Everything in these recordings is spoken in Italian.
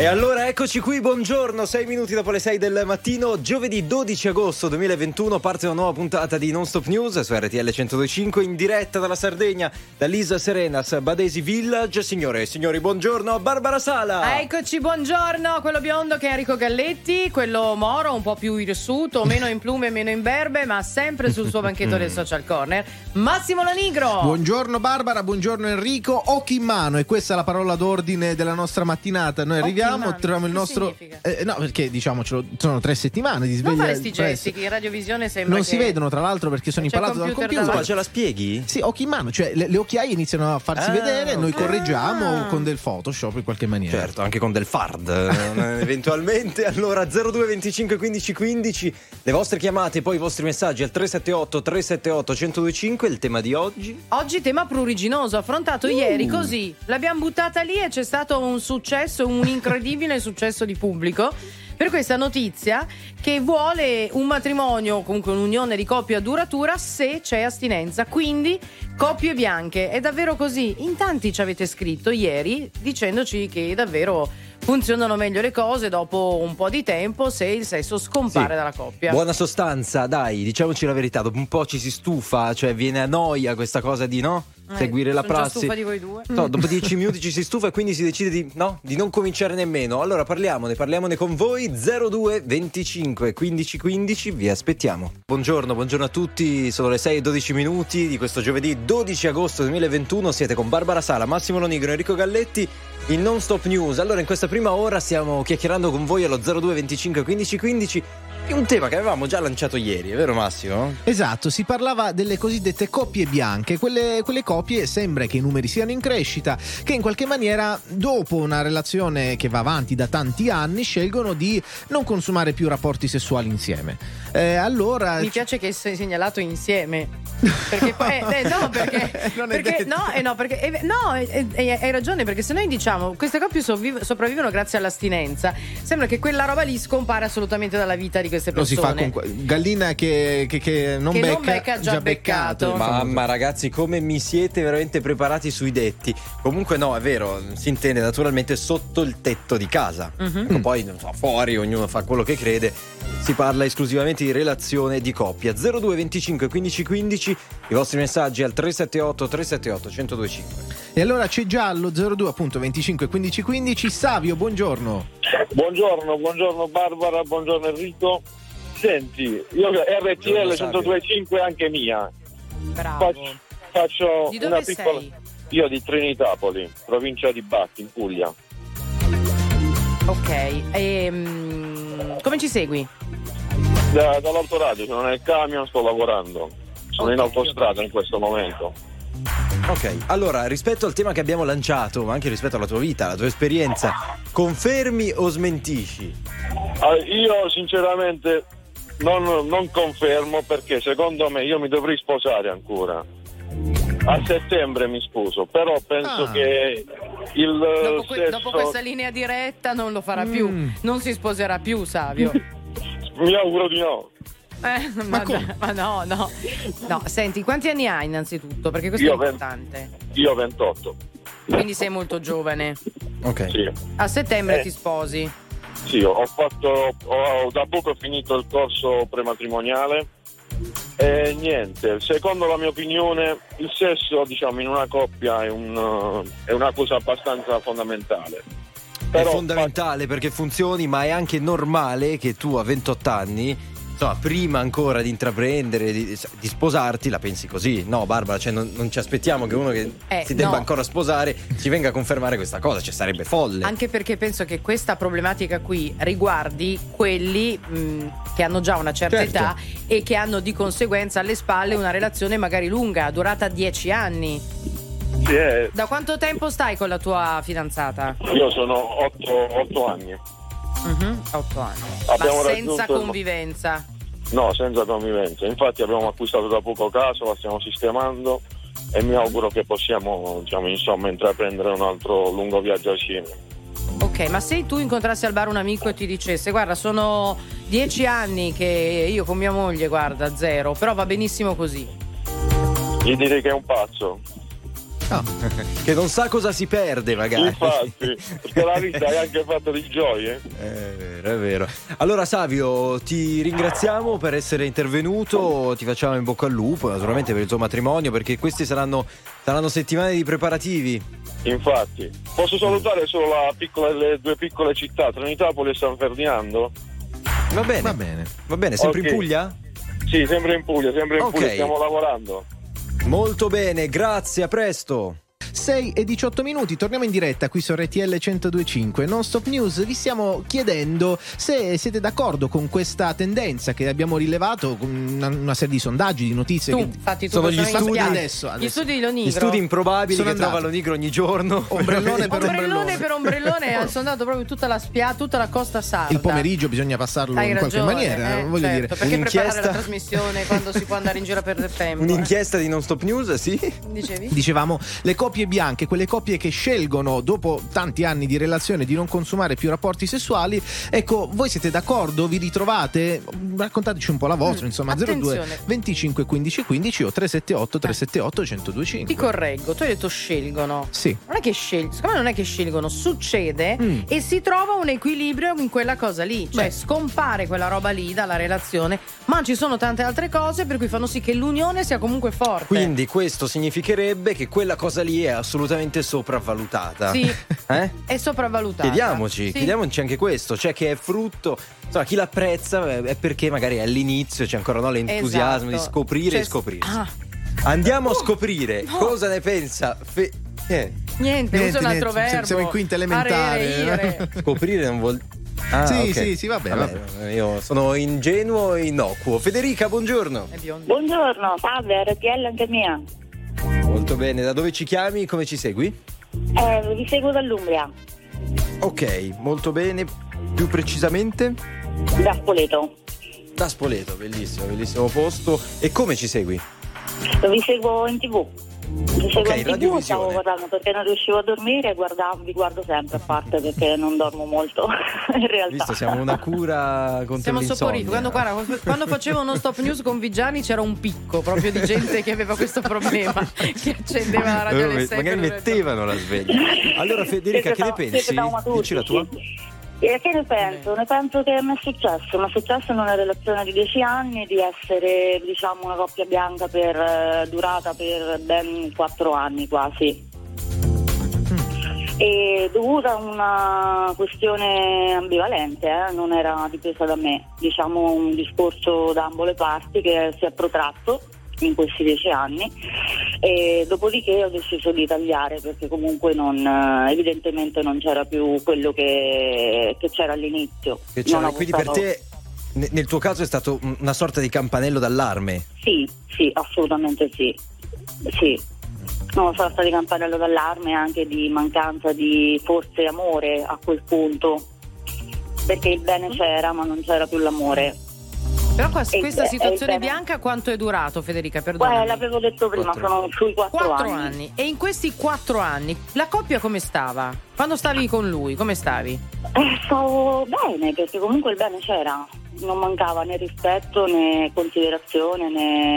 E allora eccoci qui, buongiorno, 6 minuti dopo le 6 del mattino, giovedì 12 agosto 2021, parte una nuova puntata di Non Stop News su RTL 102.5 in diretta dalla Sardegna, dall'Isa Serenas, Badesi Village. Signore e signori, buongiorno, Barbara Sala. Eccoci, buongiorno, quello biondo che è Enrico Galletti, quello moro un po' più irsuto, meno in plume, meno in berbe, ma sempre sul suo banchetto del Social Corner, Massimo Lanigro. Buongiorno Barbara, buongiorno Enrico, occhi in mano, e questa è la parola d'ordine della nostra mattinata. Noi arriviamo, troviamo il nostro no, perché diciamocelo, sono 3 settimane di sveglia. Non fare sti gesti che in radiovisione sembra non che si vedono, tra l'altro, perché sono impalato dal computer. Ma ce la spieghi? Sì, occhi in mano, cioè le occhiaie iniziano a farsi vedere, noi correggiamo con del Photoshop in qualche maniera. Certo, anche con del fard eventualmente. Allora 02 25 15 15 le vostre chiamate, poi i vostri messaggi al 378 378 1025. Il tema di oggi tema pruriginoso, affrontato ieri così, l'abbiamo buttata lì e c'è stato un successo, un incredibile successo di pubblico per questa notizia che vuole un matrimonio, comunque un'unione di coppia duratura se c'è astinenza, quindi coppie bianche. È davvero così? In tanti ci avete scritto ieri dicendoci che davvero funzionano meglio le cose dopo un po' di tempo se il sesso scompare dalla coppia. Buona sostanza, dai, diciamoci la verità, dopo un po' ci si stufa, cioè viene a noia questa cosa di seguire la prassi. Sono stufa di voi due. No, dopo 10 minuti ci si stufa e quindi si decide di non cominciare nemmeno. Allora parliamone con voi. 02 25 15 15, vi aspettiamo. Buongiorno a tutti, sono le 6 e 12 minuti di questo giovedì 12 agosto 2021. Siete con Barbara Sala, Massimo Lonigro, Enrico Galletti in Non Stop News. Allora in questa prima ora stiamo chiacchierando con voi allo 02 25 15 15 di un tema che avevamo già lanciato ieri, è vero Massimo? Esatto, si parlava delle cosiddette coppie bianche, quelle coppie sembra che i numeri siano in crescita, che in qualche maniera dopo una relazione che va avanti da tanti anni scelgono di non consumare più rapporti sessuali insieme. Allora mi piace che sei segnalato insieme, perché poi hai ragione, perché se noi diciamo queste coppie sopravvivono grazie all'astinenza, sembra che quella roba lì scompare assolutamente dalla vita di queste persone. Lo si fa con gallina che non becca già beccato. Mamma ragazzi, come mi siete veramente preparati sui detti. Comunque no, è vero, si intende naturalmente sotto il tetto di casa. Ecco, poi non so, fuori ognuno fa quello che crede. Si parla esclusivamente di relazione di coppia. 02 25 15 15, i vostri messaggi al 378 378 1025. E allora c'è già allo 02 appunto 25 15 15 Savio, buongiorno. Buongiorno Barbara, buongiorno Enrico. Senti, io RTL 102.5 anche mia. Bravo. Faccio di dove una piccola. sei? Io di Trinitapoli, provincia di Batti, in Puglia. Ok, come ci segui? Dall'autoradio, sono nel camion, sto lavorando. Sono in autostrada in questo momento. Ok, allora rispetto al tema che abbiamo lanciato, ma anche rispetto alla tua vita, alla tua esperienza, confermi o smentisci? Io sinceramente non confermo, perché secondo me io mi dovrei sposare ancora. A settembre mi sposo, però penso che dopo questa linea diretta non lo farà più, non si sposerà più, Savio. Mi auguro di no. Ma no, senti, quanti anni hai innanzitutto? Perché questo è importante. Io 28. Quindi sei molto giovane. Ok. Sì. A settembre ti sposi? Sì, da poco ho finito il corso prematrimoniale e niente, secondo la mia opinione il sesso, diciamo, in una coppia è una cosa abbastanza fondamentale. Però, è fondamentale perché funzioni, ma è anche normale che tu a 28 anni, insomma, prima ancora di intraprendere, di sposarti, la pensi così. No, Barbara, cioè non ci aspettiamo che uno che si debba ancora sposare ci venga a confermare questa cosa, cioè sarebbe folle. Anche perché penso che questa problematica qui riguardi quelli che hanno già una certa età e che hanno di conseguenza alle spalle una relazione magari lunga, durata 10 anni. Sì, Da quanto tempo stai con la tua fidanzata? Io sono 8 anni. 8 anni. Abbiamo ma senza raggiunto convivenza? No, senza convivenza. Infatti abbiamo acquistato da poco casa, la stiamo sistemando e mi auguro che possiamo, diciamo, insomma, intraprendere un altro lungo viaggio assieme. Ok, ma se tu incontrassi al bar un amico e ti dicesse: guarda, sono 10 anni che io con mia moglie, guarda, zero, però va benissimo così. Gli direi che è un pazzo. che non sa cosa si perde magari. Infatti, perché la vita è anche fatta di gioie. È vero. Allora Savio, ti ringraziamo per essere intervenuto, ti facciamo in bocca al lupo naturalmente per il tuo matrimonio, perché questi saranno settimane di preparativi. Infatti, posso salutare solo le due piccole città, Trinitapoli e San Ferdinando? Va bene. Sempre Ok. in Puglia? Sì, sempre in Puglia, Ok. stiamo lavorando. Molto bene, grazie, a presto. 6:18, torniamo in diretta qui su RTL 102.5 Non Stop News. Vi stiamo chiedendo se siete d'accordo con questa tendenza che abbiamo rilevato con una serie di sondaggi, di notizie Infatti, sono gli studi adesso. Gli studi di Lonigro. Gli studi improbabili Sono che andati. trova Lonigro ogni giorno. Ombrellone per ombrellone. per ombrellone ha sondato proprio tutta la costa sarda. Il pomeriggio bisogna passarlo Hai in qualche ragione, maniera, voglio certo, dire. perché Un'inchiesta- preparare la trasmissione quando si può andare in giro a perdere tempo. Un'inchiesta di Non Stop News, sì? Dicevi? Dicevamo, le coppie bianche, quelle coppie che scelgono dopo tanti anni di relazione di non consumare più rapporti sessuali. Ecco, voi siete d'accordo? Vi ritrovate? Raccontateci un po' la vostra, insomma. Attenzione. 02 25 15 15 o 378 378 1025. Ti correggo, tu hai detto scelgono. Sì. Non è che secondo me non è che scelgono, succede e si trova un equilibrio in quella cosa lì, cioè scompare quella roba lì dalla relazione, ma ci sono tante altre cose per cui fanno sì che l'unione sia comunque forte. Quindi questo significherebbe che quella cosa lì è assolutamente sopravvalutata. Sì, È sopravvalutata. Chiediamoci anche questo, cioè che è frutto, insomma, chi l'apprezza è perché magari all'inizio c'è ancora l'entusiasmo di scoprire e scoprirsi. Andiamo a scoprire cosa ne pensa Niente, usa un altro verbo. Siamo in quinta elementare. Arere. Scoprire non vuol Sì, vabbè. Io sono ingenuo e innocuo. Federica, buongiorno. È biondo. Buongiorno, salve, RTL anche mia. Molto bene, da dove ci chiami? Come ci segui? Vi seguo dall'Umbria, Ok, molto bene. Più precisamente? da Spoleto. Da Spoleto, bellissimo posto. E come ci segui? Vi seguo in TV. Vi seguo in TV, radiovisione. stavo guardando perché non riuscivo a dormire e vi guardo sempre, a parte perché non dormo molto in realtà. Visto, siamo una cura contro Siamo l'insonnia. soporifici. Quando facevo Non Stop News con Vigiani c'era un picco proprio di gente che aveva questo problema, che accendeva la radio alle 6. Magari mettevano la sveglia. Allora Federica, che ne pensi? Dici la tua? Che ne penso? Ne penso che mi è successo in una relazione di 10 anni di essere, diciamo, una coppia bianca durata per ben 4 anni quasi. E dovuta a una questione ambivalente, non era dipesa da me, diciamo un discorso da ambo le parti che si è protratto in questi 10 anni, e dopodiché ho deciso di tagliare perché comunque evidentemente non c'era più quello che c'era all'inizio. Quindi per te nel tuo caso è stato una sorta di campanello d'allarme? Sì, assolutamente sì, una sorta di campanello d'allarme, anche di mancanza di forse amore a quel punto, perché il bene c'era ma non c'era più l'amore. Però questa situazione bene. bianca quanto è durato, Federica? Perdonami. L'avevo detto prima, sono sui 4 anni. E in questi 4 anni la coppia come stava? Quando stavi con lui, come stavi? Stavo bene, perché comunque il bene c'era, non mancava né rispetto né considerazione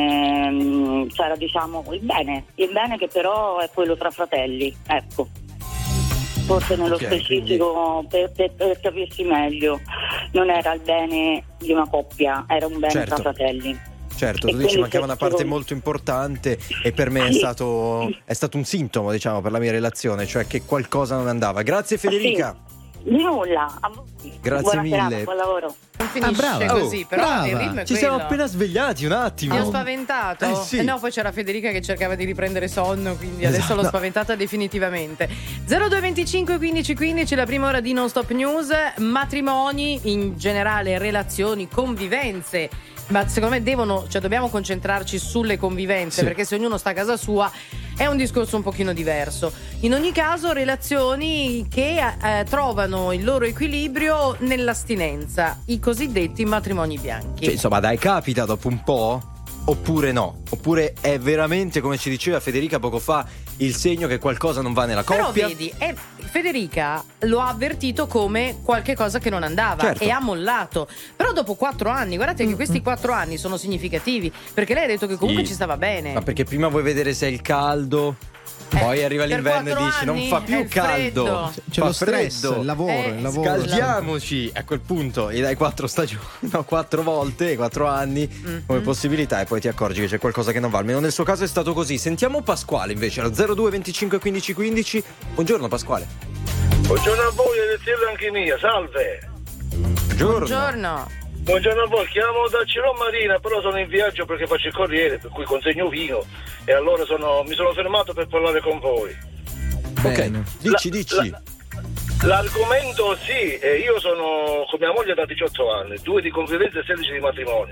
né c'era, diciamo, il bene che però è quello tra fratelli, ecco. Forse nello specifico, per capirsi meglio, non era il bene di una coppia, era un bene tra fratelli. Certo, E tu dici quindi mancava una parte molto importante e per me è stato un sintomo, diciamo, per la mia relazione, cioè che qualcosa non andava. Grazie Federica. Di nulla, a voi. Grazie Buona mille. serata, buon lavoro. Non finisce brava. così, però Brava. il ritmo è Ci quello. siamo appena svegliati un attimo. Mi ho spaventato. Sì. No, poi c'era Federica che cercava di riprendere sonno, quindi adesso Esatto. l'ho spaventata definitivamente. 0225 15 15, la prima ora di Non Stop News. Matrimoni, in generale relazioni, convivenze. Ma secondo me dobbiamo concentrarci sulle convivenze, perché se ognuno sta a casa sua è un discorso un pochino diverso. In ogni caso, relazioni che trovano il loro equilibrio nell'astinenza, i cosiddetti matrimoni bianchi. Cioè, insomma, dai, capita dopo un po'? Oppure no? Oppure è veramente, come ci diceva Federica poco fa, il segno che qualcosa non va nella coppia? Però vedi, Federica lo ha avvertito come qualche cosa che non andava, certo, e ha mollato. Però dopo 4 anni, guardate che questi 4 anni sono significativi, perché lei ha detto che comunque ci stava bene. Ma perché prima vuoi vedere se è il caldo, Poi arriva per l'inverno e 4 dici non anni fa più è caldo, freddo. C'è fa lo stress, freddo. il lavoro. Scaldiamoci a quel punto e dai 4 stagioni, no, 4 volte, 4 anni come possibilità, e poi ti accorgi che c'è qualcosa che non va. Almeno nel suo caso è stato così. Sentiamo Pasquale invece allo 02 25 15 15. Buongiorno Pasquale. Buongiorno a voi e anche mia, salve. Buongiorno. Buongiorno a voi, chiamo da Cirò Marina, però sono in viaggio perché faccio il corriere, per cui consegno vino e allora mi sono fermato per parlare con voi. Bene. Ok, dici. L'argomento sì, io sono con mia moglie da 18 anni, 2 di convivenza e 16 di matrimonio.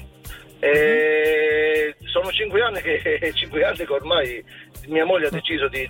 Sono 5 anni che ormai mia moglie ha deciso di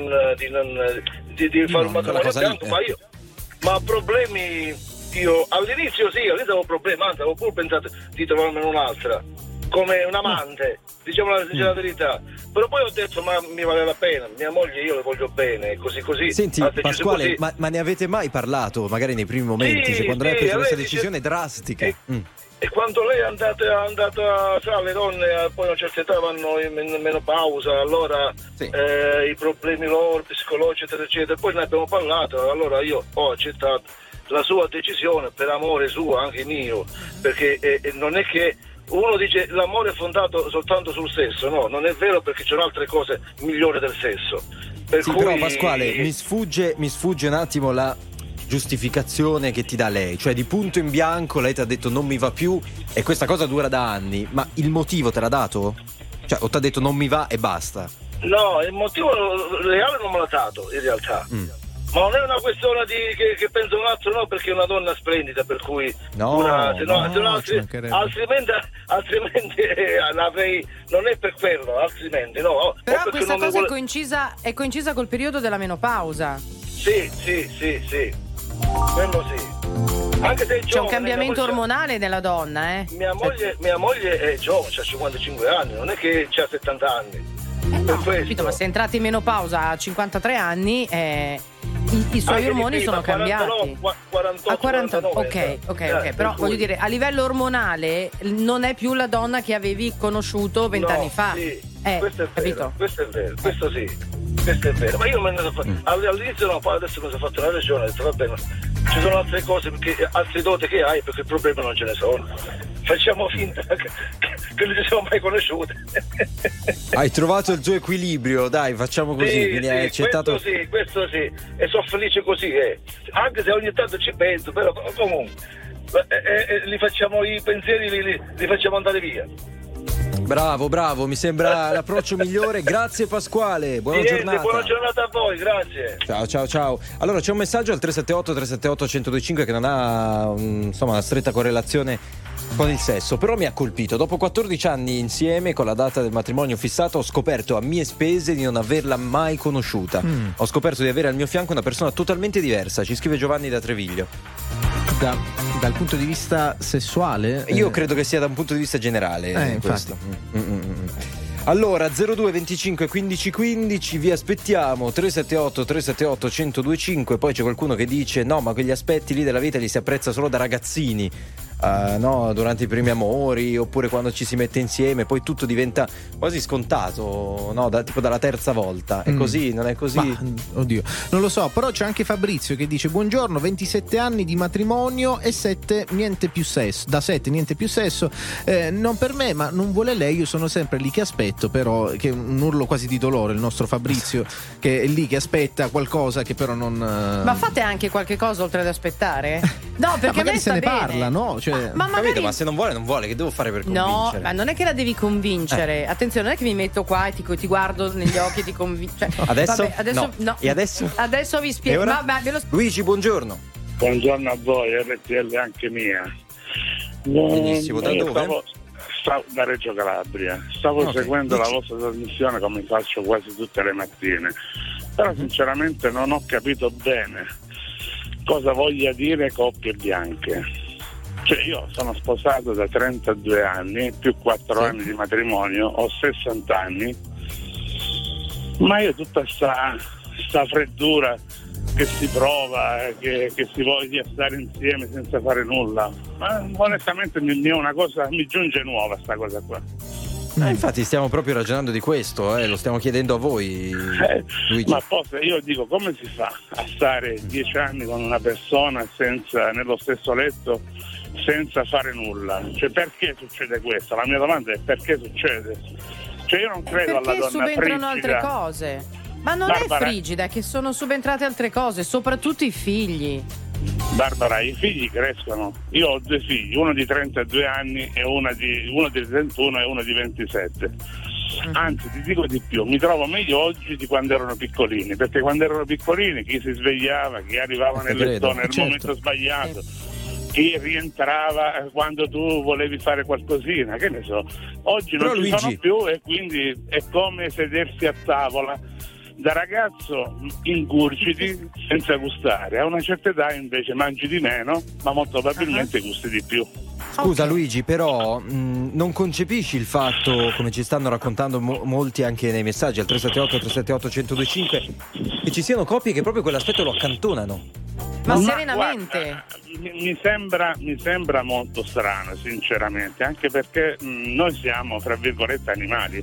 fare un matrimonio bianco, ma problemi. Io all'inizio avevo problemi, anzi avevo pure pensato di trovarmene un'altra come un amante, diciamo la verità, però poi ho detto ma mi vale la pena, mia moglie io le voglio bene, così. Senti Pasquale, così. ma ne avete mai parlato magari nei primi momenti, cioè, quando lei ha preso questa decisione drastica? E quando lei è andata, sa, le donne poi a una certa età vanno in menopausa, allora i problemi loro psicologici eccetera, poi ne abbiamo parlato, allora io ho accettato la sua decisione per amore suo, anche mio, perché non è che uno dice l'amore è fondato soltanto sul sesso, no, non è vero, perché c'è altre cose migliori del sesso. Però Pasquale mi sfugge un attimo la giustificazione che ti dà lei, cioè di punto in bianco lei ti ha detto non mi va più e questa cosa dura da anni, ma il motivo te l'ha dato? Cioè o ti ha detto non mi va e basta? No, il motivo reale non me l'ha dato in realtà. Ma non è una questione che penso un altro, no, perché è una donna splendida, per cui altrimenti l'avrei, non è per quello, altrimenti no. Però questa cosa è coincisa col periodo della menopausa. Sì, quello sì. Anche se è giovane, c'è un cambiamento ormonale della donna, eh? Mia moglie è giovane, ha 55 anni, non è che ha 70 anni. No, capito, ma se entrate in menopausa a 53 anni i suoi ormoni sono cambiati. 48, a 40, 49, ok, però voglio dire, a livello ormonale non è più la donna che avevi conosciuto 20 anni fa. Sì, questo è vero, capito? Questo è vero, questo è vero, ma io all'inizio no, poi adesso mi sono fatto una ragione, ho detto va bene, ci sono altre cose, altre doti che hai, perché il problema non ce ne sono, facciamo finta che non ci siamo mai conosciute. Hai trovato il tuo equilibrio, dai, facciamo così, quindi hai accettato. Questo sì, e sono felice così, anche se ogni tanto ci penso, però comunque li facciamo, i pensieri li facciamo andare via. Bravo, mi sembra l'approccio migliore. Grazie Pasquale, buona giornata. Buona giornata a voi, grazie. Ciao. Allora c'è un messaggio al 378-378-1025 che non ha una stretta correlazione con il sesso, però mi ha colpito. Dopo 14 anni insieme, con la data del matrimonio fissata, ho scoperto a mie spese di non averla mai conosciuta. Ho scoperto di avere al mio fianco una persona totalmente diversa, ci scrive Giovanni da Treviglio. Dal punto di vista sessuale? Io credo che sia da un punto di vista generale questo. Allora 02 25 15 15 vi aspettiamo, 378 1025. Poi c'è qualcuno che dice no, ma quegli aspetti lì della vita li si apprezza solo da ragazzini, no, durante i primi amori, oppure quando ci si mette insieme, poi tutto diventa quasi scontato, no, tipo dalla terza volta. È così, non è così? Oddio, non lo so, però c'è anche Fabrizio che dice buongiorno, 27 anni di matrimonio e 7 niente più sesso, da 7 niente più sesso, non per me, ma non vuole lei, io sono sempre lì che aspetto, però che è un urlo quasi di dolore il nostro Fabrizio che è lì che aspetta qualcosa che però non Ma fate anche qualche cosa oltre ad aspettare? No, perché a me se ne parla, no? Cioè, ma magari... Capito, ma se non vuole, che devo fare per convincere? No, ma non è che la devi convincere. Attenzione, non è che mi metto qua e ti guardo negli occhi e ti convinco. Cioè, adesso? No. No. E adesso? Adesso vi spiego. Luigi, buongiorno. Buongiorno a voi, RTL anche mia. Benissimo, da dove? Stavo da Reggio Calabria. Stavo seguendo la vostra trasmissione come faccio quasi tutte le mattine. Però sinceramente non ho capito bene cosa voglia dire coppie bianche. Cioè io sono sposato da 32 anni, più 4 anni di matrimonio, ho 60 anni, ma io tutta sta freddura che si prova, che si voglia stare insieme senza fare nulla, ma onestamente è una cosa, mi giunge nuova sta cosa qua. Infatti stiamo proprio ragionando di questo, lo stiamo chiedendo a voi, Luigi. Ma io dico, come si fa a stare 10 anni con una persona nello stesso letto senza fare nulla? Cioè, perché succede questo? La mia domanda è perché succede? Cioè, io non credo alla donna subentrano frigida. altre cose. Ma non Barbara, è frigida, è che sono subentrate altre cose, soprattutto i figli. Barbara, i figli crescono. Io ho 2 figli, uno di 32 anni e uno di 31 e uno di 27. Anzi, ti dico di più, mi trovo meglio oggi di quando erano piccolini, perché quando erano piccolini chi si svegliava, chi arrivava nel lettone nel momento sbagliato, chi rientrava quando tu volevi fare qualcosina, che ne so. Oggi non ci sono più e quindi è come sedersi a tavola. Da ragazzo ingurgiti senza gustare, a una certa età invece mangi di meno, ma molto probabilmente gusti di più. Scusa Luigi, però non concepisci il fatto, come ci stanno raccontando molti anche nei messaggi al 378-378-1025, che ci siano coppie che proprio quell'aspetto lo accantonano? Ma serenamente? Guarda, mi sembra molto strano, sinceramente, anche perché noi siamo, fra virgolette, animali.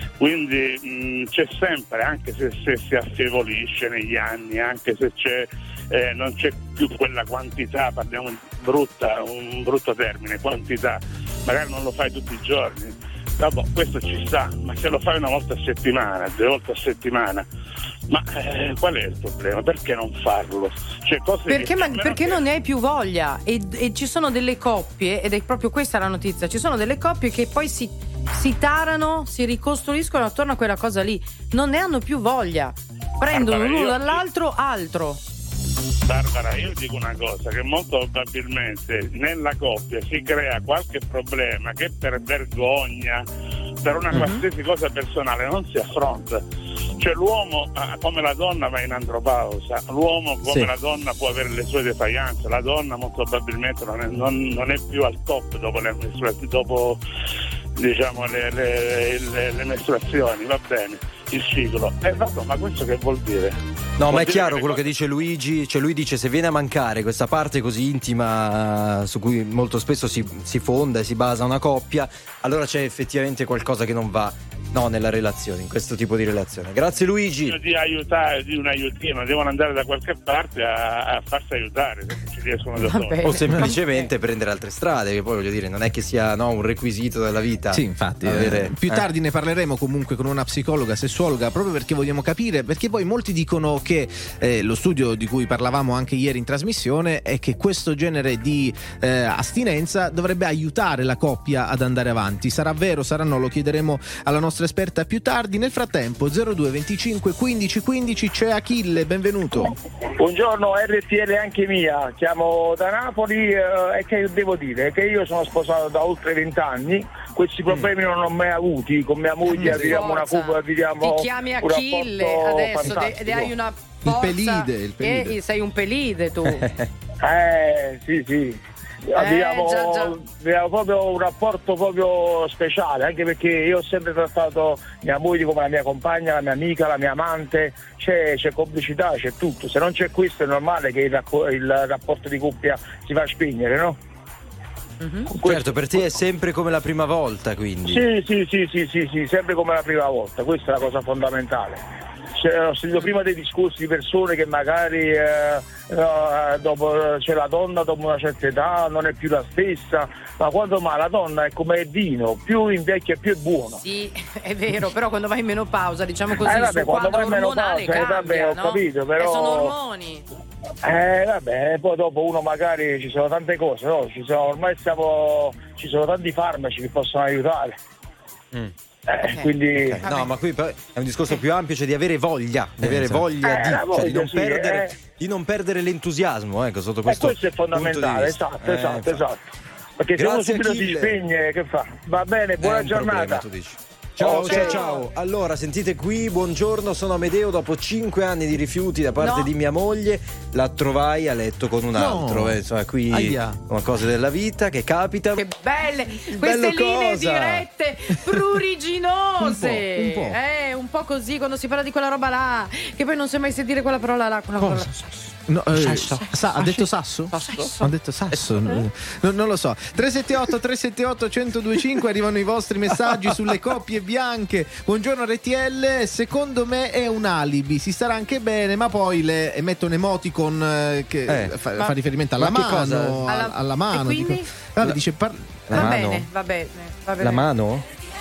Quindi c'è sempre, anche se si affievolisce negli anni, anche se non c'è più quella quantità, parliamo un brutto termine, quantità, magari non lo fai tutti i giorni, vabbè, questo ci sta, ma se lo fai una volta a settimana, 2 volte a settimana, ma qual è il problema? Perché non farlo? Cioè, perché non ne hai più voglia e ci sono delle coppie, ed è proprio questa la notizia, ci sono delle coppie che poi si tarano, si ricostruiscono attorno a quella cosa lì, non ne hanno più voglia, prendono l'uno dall'altro altro. Barbara, io dico una cosa, che molto probabilmente nella coppia si crea qualche problema che per vergogna, per una qualsiasi cosa personale non si affronta. Cioè l'uomo come la donna va in andropausa, l'uomo come la donna può avere le sue defaglianze, la donna molto probabilmente non è più al top dopo diciamo le mestruazioni, va bene, il ciclo. Vabbè, ma questo che vuol dire? No, ma è chiaro quello che dice Luigi, cioè lui dice se viene a mancare questa parte così intima su cui molto spesso si fonda e si basa una coppia, allora c'è effettivamente qualcosa che non va nella relazione, in questo tipo di relazione. Grazie Luigi. Di aiutare, di un aiutino, devono andare da qualche parte a farsi aiutare, se non ci riescono da soli. O semplicemente prendere altre strade, che poi voglio dire, non è che sia un requisito della vita. Sì, infatti. Più tardi ne parleremo comunque con una psicologa, sessuologa, proprio perché vogliamo capire, perché poi molti dicono che lo studio di cui parlavamo anche ieri in trasmissione è che questo genere di astinenza dovrebbe aiutare la coppia ad andare avanti. Sarà vero, sarà no? Lo chiederemo alla nostra esperta più tardi. Nel frattempo 02 25 15 15 c'è Achille, benvenuto. Buongiorno, RTL anche mia, chiamo da Napoli e che devo dire che io sono sposato da oltre 20 anni, questi problemi non ho mai avuti, con mia moglie viviamo una cupa, viviamo ti chiami Achille adesso hai una forza, il pelide. Sei un pelide tu. Sì. Abbiamo proprio un rapporto proprio speciale, anche perché io ho sempre trattato mia moglie come la mia compagna, la mia amica, la mia amante, c'è complicità, c'è tutto. Se non c'è questo è normale che il rapporto di coppia si va a spegnere, no? Certo, per te è sempre come la prima volta, quindi. Sì, sempre come la prima volta, questa è la cosa fondamentale. Ho sentito prima dei discorsi di persone che magari dopo c'è la donna dopo una certa età non è più la stessa, ma quando mai la donna è come il vino, più invecchia più è buono. Sì, è vero, però quando vai in menopausa, diciamo così, il quando vai in ormonale cambia, ho capito, però sono ormoni. Poi dopo uno magari ci sono tante cose, no? Ci sono tanti farmaci che possono aiutare. Quindi no, ma qui è un discorso più ampio, cioè di avere voglia, di non perdere l'entusiasmo, sotto questo è fondamentale, esatto. Perché grazie, se uno subito Achille. si spegne, che fa? Va bene, buona giornata. Ciao. Allora, sentite qui, buongiorno, sono Amedeo. Dopo 5 anni di rifiuti da parte di mia moglie, la trovai a letto con un altro. Insomma, qui sono cose della vita che capita. Che belle queste linee dirette, pruriginose. Un po'. Un po' così quando si parla di quella roba là, che poi non sai mai sentire quella parola là. No, ha detto Sasso? Ha detto Sasso? Non lo so. 378 1025 arrivano i vostri messaggi sulle coppie bianche. Buongiorno RTL, secondo me è un alibi, si starà anche bene, ma poi le mette un emoticon che fa riferimento alla mano, alla mano. E quindi? Dice va bene. La mano?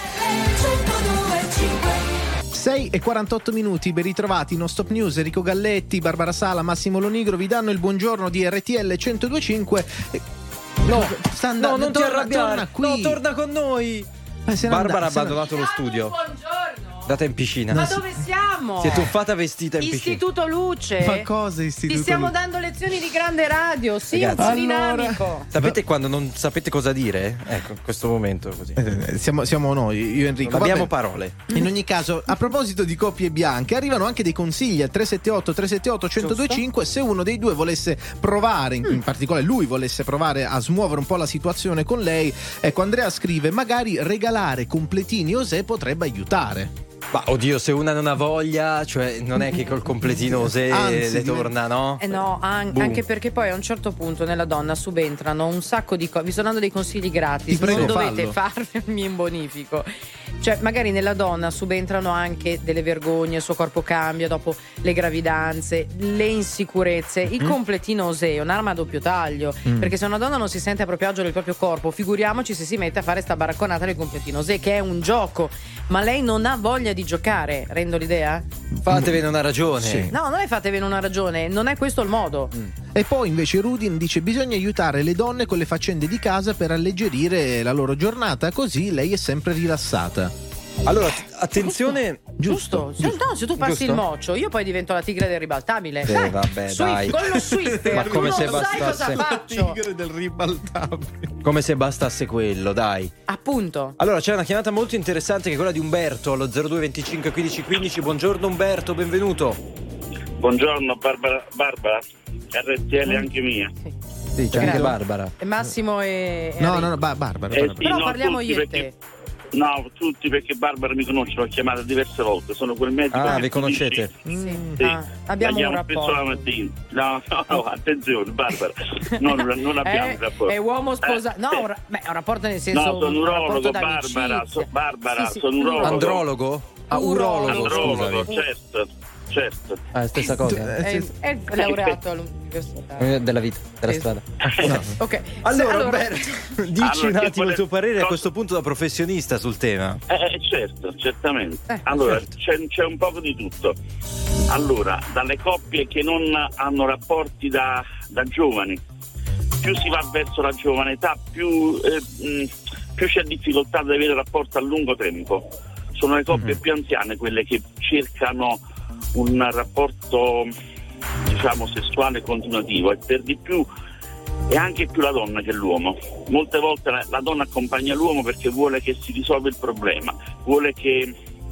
6:48, ben ritrovati, Non Stop News, Enrico Galletti, Barbara Sala, Massimo Lonigro vi danno il buongiorno di RTL 102.5. Non ti arrabbiare, torna con noi. Barbara ha abbandonato lo studio. Buongiorno. Andata in piscina. Ma dove siamo? Si è tuffata vestita in piscina. Istituto Luce. Ma cosa Istituto Ti stiamo Luce? dando lezioni di grande radio, sì, Ragazzi, un po' dinamico. Sapete quando non sapete cosa dire? Ecco, in questo momento così. Siamo noi, io e Enrico. Non abbiamo parole. In ogni caso, a proposito di coppie bianche, arrivano anche dei consigli al 378 1025. Se uno dei due volesse provare, in particolare lui volesse provare a smuovere un po' la situazione con lei, ecco, Andrea scrive: magari regalare completini Osè potrebbe aiutare. Ma oddio, se una non ha voglia, cioè non è che col completino Osè le torna, no? No, anche perché poi a un certo punto nella donna subentrano un sacco di cose. Vi sto dando dei consigli gratis, non dovete farmi in bonifico. Cioè, magari nella donna subentrano anche delle vergogne, il suo corpo cambia dopo le gravidanze, le insicurezze. Il completino Osè è un'arma a doppio taglio, perché se una donna non si sente a proprio agio del proprio corpo, figuriamoci se si mette a fare sta baracconata del completino Osè, che è un gioco, ma lei non ha voglia di giocare, rendo l'idea? Fatevene una ragione. Sì. No, non è fatevene una ragione, non è questo il modo. E poi invece Rudin dice: bisogna aiutare le donne con le faccende di casa per alleggerire la loro giornata, così lei è sempre rilassata. Allora, attenzione. Giusto. Se tu passi il mocio, io poi divento la tigre del ribaltabile. Vabbè, dai. Con lo Swiffer, ma come se non sai bastasse. cosa faccio. Tigre del ribaltabile. Come se bastasse quello, dai. Appunto. Allora, c'è una chiamata molto interessante che è quella di Umberto allo 02 25 15 15. Buongiorno Umberto, benvenuto. Buongiorno Barbara, RTL anche mia. Sì, c'è anche Barbara. E Massimo e No, Barbara. Sì, però parliamo io e te. No, tutti, perché Barbara mi conosce, l'ho chiamata diverse volte, sono quel medico. Ah, vi conoscete? Sì. Sì. Abbiamo un spesso la rapporto. mattina. No, attenzione, Barbara. Non abbiamo un rapporto. È uomo sposato. No, un rapporto nel senso. No, sono urologo, Barbara. Barbara, Sì, sono urologo. Andrologo? Urologo, Andrologo, scusami. certo. Stessa cosa. È laureato all'università. Della vita, della strada. Ok. Allora, Roberto, dici un attimo il tuo parere a questo punto da professionista sul tema. Certo, certamente. Allora, c'è un poco di tutto. Allora, dalle coppie che non hanno rapporti da giovani, più si va verso la giovane età, più c'è difficoltà di avere rapporti a lungo tempo. Sono le coppie più anziane quelle che cercano un rapporto, diciamo, sessuale continuativo, e per di più è anche più la donna che l'uomo. Molte volte la donna accompagna l'uomo perché vuole che si risolva il problema, vuole che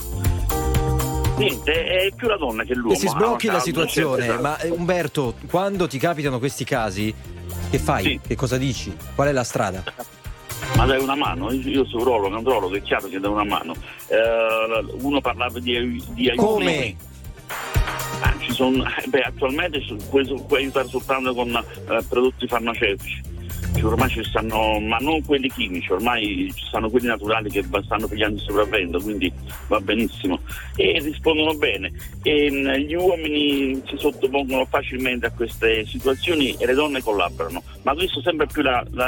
è più la donna che l'uomo. Che si sblocchi la situazione. Ma Umberto, quando ti capitano questi casi, che fai? Sì. Che cosa dici? Qual è la strada? Ma dai una mano, io sono urologo, andrologo, è chiaro che dai una mano. Uno parlava di aiuti. Come? Ci sono, attualmente puoi aiutare soltanto con prodotti farmaceutici. Ormai ci stanno, ma non quelli chimici, ormai ci stanno quelli naturali che stanno pigliando il sopravvento, quindi va benissimo e rispondono bene. E gli uomini si sottopongono facilmente a queste situazioni e le donne collaborano, ma questo sempre più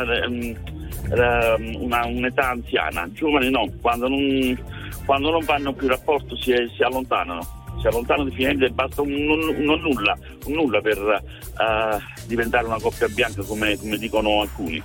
un'età anziana. Giovani no, quando non fanno più rapporto si allontanano definitivamente, basta un nulla per diventare una coppia bianca come dicono alcuni.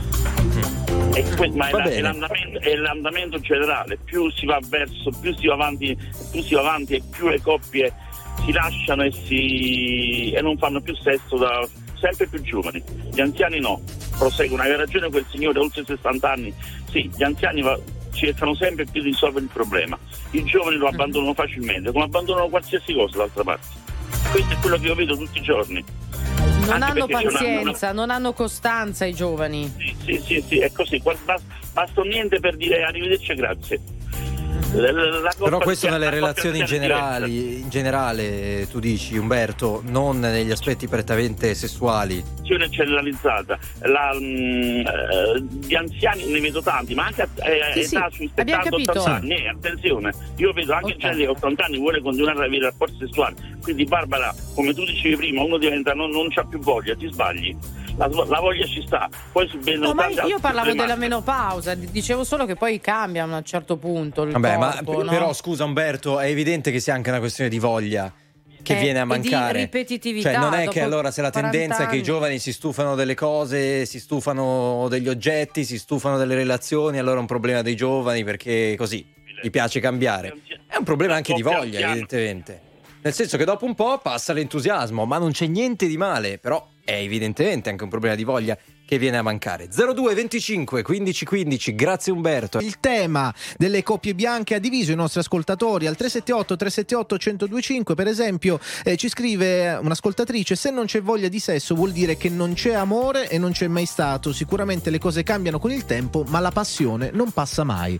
Ma è l'andamento generale, più si va avanti e più le coppie si lasciano e non fanno più sesso da sempre più giovani. Gli anziani no, proseguono. Aveva ragione quel signore oltre 60 anni, sì, gli anziani cercano sempre più di risolvere il problema. I giovani lo abbandonano facilmente, come abbandonano qualsiasi cosa d'altra parte. Questo è quello che io vedo tutti i giorni. Non hanno pazienza, non hanno costanza i giovani. Sì, è così. Basta niente per dire arrivederci e grazie. Però questo nelle relazioni in generale, tu dici, Umberto, non negli aspetti prettamente sessuali. Generalizzata. Gli anziani ne vedo tanti, ma anche a età sui 70-80 anni. Attenzione, io vedo anche gente di 80 anni vuole continuare ad avere rapporti sessuali. Quindi, Barbara, come tu dicevi prima, uno diventa non c'ha più voglia, ti sbagli. La voglia ci sta, poi si vedono. Ma io parlavo della menopausa, dicevo solo che poi cambia a un certo punto il corpo, no? Però scusa Umberto, è evidente che sia anche una questione di voglia che viene a mancare, di ripetitività. Cioè non è che allora se la tendenza è che i giovani si stufano delle cose, si stufano degli oggetti, si stufano delle relazioni, allora è un problema dei giovani perché così gli piace cambiare. È un problema anche di voglia, evidentemente. Nel senso che dopo un po' passa l'entusiasmo, ma non c'è niente di male, però è evidentemente anche un problema di voglia che viene a mancare. 02 25 15 15, grazie Umberto. Il tema delle coppie bianche ha diviso i nostri ascoltatori. Al 378 378 1025 per esempio ci scrive un'ascoltatrice: se non c'è voglia di sesso vuol dire che non c'è amore e non c'è mai stato. Sicuramente le cose cambiano con il tempo, ma la passione non passa mai.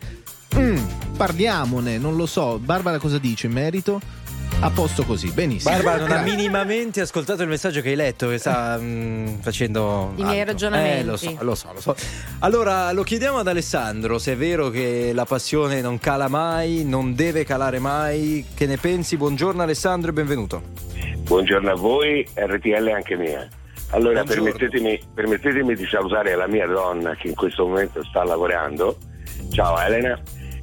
Parliamone, non lo so. Barbara cosa dice in merito? A posto così, benissimo. Barbara non ha minimamente ascoltato il messaggio che hai letto, che sta facendo i miei ragionamenti. Lo so. Allora lo chiediamo ad Alessandro se è vero che la passione non cala mai, non deve calare mai. Che ne pensi? Buongiorno Alessandro e benvenuto. Buongiorno a voi, RTL anche mia. Allora permettetemi di salutare la mia donna che in questo momento sta lavorando. Ciao Elena.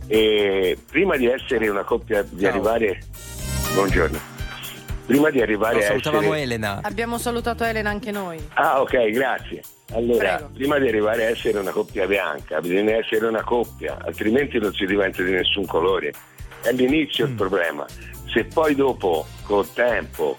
E prima di essere una coppia, di arrivare. Buongiorno. Prima di arrivare a salutavamo Elena. Abbiamo salutato Elena anche noi. Ah, ok, grazie. Allora, prego. Prima di arrivare a essere una coppia bianca, bisogna essere una coppia, altrimenti non si diventa di nessun colore. È all'inizio il problema. Se poi dopo, col tempo,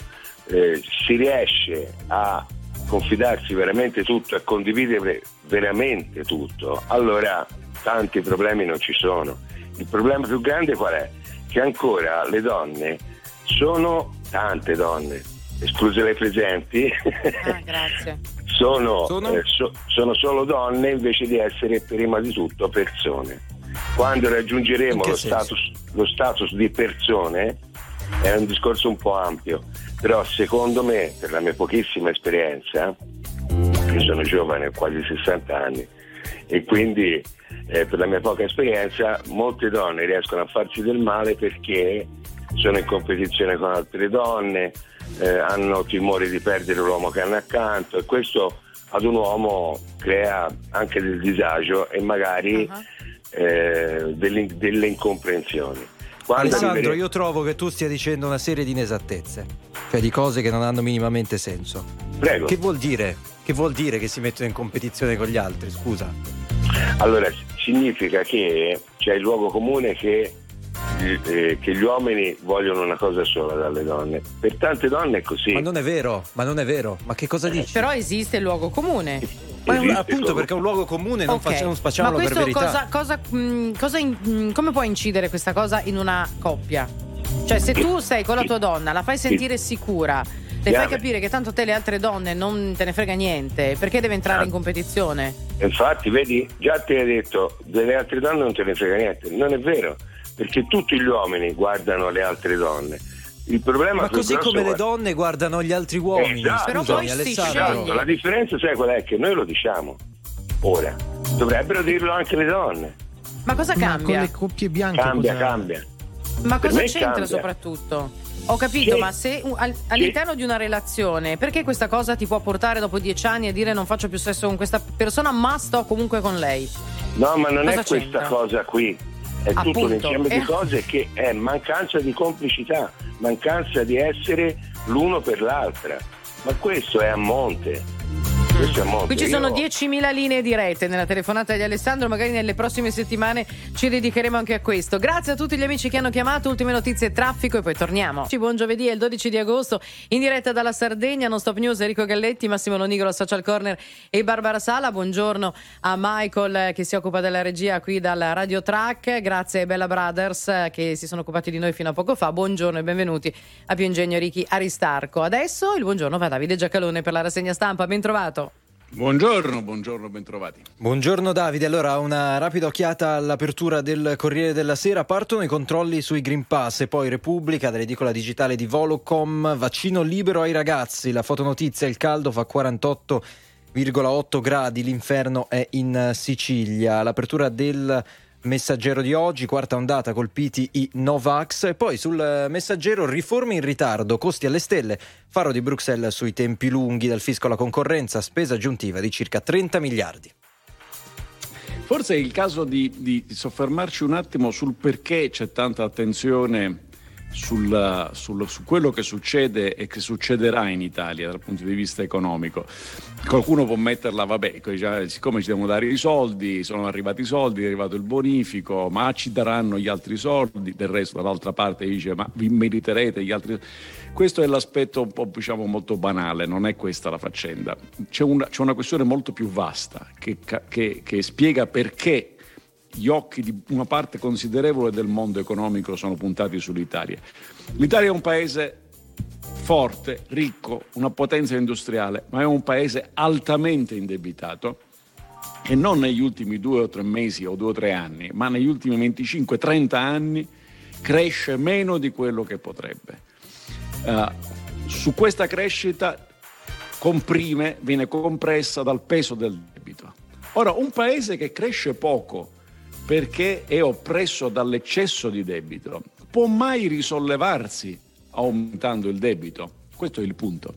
si riesce a confidarsi veramente tutto e condividere veramente tutto, allora tanti problemi non ci sono. Il problema più grande qual è? Che ancora le donne sono tante donne, escluse le presenti, grazie. sono solo donne invece di essere prima di tutto persone. Quando raggiungeremo lo status di persone è un discorso un po' ampio, però secondo me, per la mia pochissima esperienza, io sono giovane, ho quasi 60 anni, e quindi per la mia poca esperienza molte donne riescono a farsi del male perché sono in competizione con altre donne, hanno timore di perdere l'uomo che hanno accanto, e questo ad un uomo crea anche del disagio e magari delle incomprensioni. Alessandro, io trovo che tu stia dicendo una serie di inesattezze, cioè di cose che non hanno minimamente senso. Prego. Che vuol dire? Che vuol dire che si mettono in competizione con gli altri, scusa? Allora, significa che c'è il luogo comune che gli uomini vogliono una cosa sola dalle donne. Per tante donne è così. Ma non è vero. Ma che cosa dici? Però esiste il luogo comune. Appunto, perché è un luogo comune, non facciamolo per verità. Come può incidere questa cosa in una coppia? Cioè, se tu sei con la tua donna, la fai sentire sicura, le fai capire che tanto te le altre donne non te ne frega niente, perché deve entrare in competizione? Infatti, vedi, già ti hai detto, delle altre donne non te ne frega niente. Non è vero, perché tutti gli uomini guardano le altre donne. Il problema ma così come le donne guardano gli altri uomini. Però poi Alessandro, la differenza sai qual è? Che noi lo diciamo ora, dovrebbero dirlo anche le donne. Ma cosa cambia? Con le coppie bianche cambia. Ma per cosa me c'entra cambia. soprattutto? Ho capito, ma se all'interno di una relazione, perché questa cosa ti può portare dopo 10 anni a dire non faccio più sesso con questa persona, ma sto comunque con lei? No, ma non cosa è questa c'entra? Cosa qui. È Appunto, tutto un insieme di cose che è mancanza di complicità, mancanza di essere l'uno per l'altra. Ma questo è a monte. Qui ci sono 10.000 linee dirette nella telefonata di Alessandro, magari nelle prossime settimane ci dedicheremo anche a questo. Grazie a tutti gli amici che hanno chiamato, ultime notizie traffico e poi torniamo. Buon giovedì, è il 12 di agosto, in diretta dalla Sardegna, Non Stop News, Enrico Galletti, Massimo Lonigro, Social Corner e Barbara Sala. Buongiorno a Michael che si occupa della regia qui dal Radio Track, grazie ai Bella Brothers che si sono occupati di noi fino a poco fa. Buongiorno e benvenuti a Più Ingegno Ricky Aristarco. Adesso il buongiorno va a Davide Giacalone per la rassegna stampa, ben trovato. Buongiorno, bentrovati. Buongiorno Davide, allora una rapida occhiata all'apertura del Corriere della Sera. Partono i controlli sui Green Pass e poi Repubblica, dall'edicola digitale di Volocom, vaccino libero ai ragazzi, la fotonotizia, il caldo fa 48,8 gradi, l'inferno è in Sicilia. L'apertura del Messaggero di oggi, quarta ondata, colpiti i Novax. E poi sul Messaggero, riforme in ritardo, costi alle stelle, faro di Bruxelles sui tempi lunghi, dal fisco alla concorrenza, spesa aggiuntiva di circa 30 miliardi. Forse è il caso di soffermarci un attimo sul perché c'è tanta attenzione su quello che succede e che succederà in Italia dal punto di vista economico. Qualcuno può metterla, siccome ci devono dare i soldi, sono arrivati i soldi, è arrivato il bonifico, ma ci daranno gli altri soldi, del resto dall'altra parte dice ma vi meriterete gli altri. Questo è l'aspetto un po' molto banale, non è questa la faccenda. C'è una questione molto più vasta che spiega perché gli occhi di una parte considerevole del mondo economico sono puntati sull'Italia. L'Italia è un paese forte, ricco, una potenza industriale, ma è un paese altamente indebitato, e non negli ultimi 2 o 3 mesi o 2 o 3 anni, ma negli ultimi 25-30 anni cresce meno di quello che potrebbe. Su questa crescita viene compressa dal peso del debito. Ora, un paese che cresce poco perché è oppresso dall'eccesso di debito, può mai risollevarsi aumentando il debito? Questo è il punto.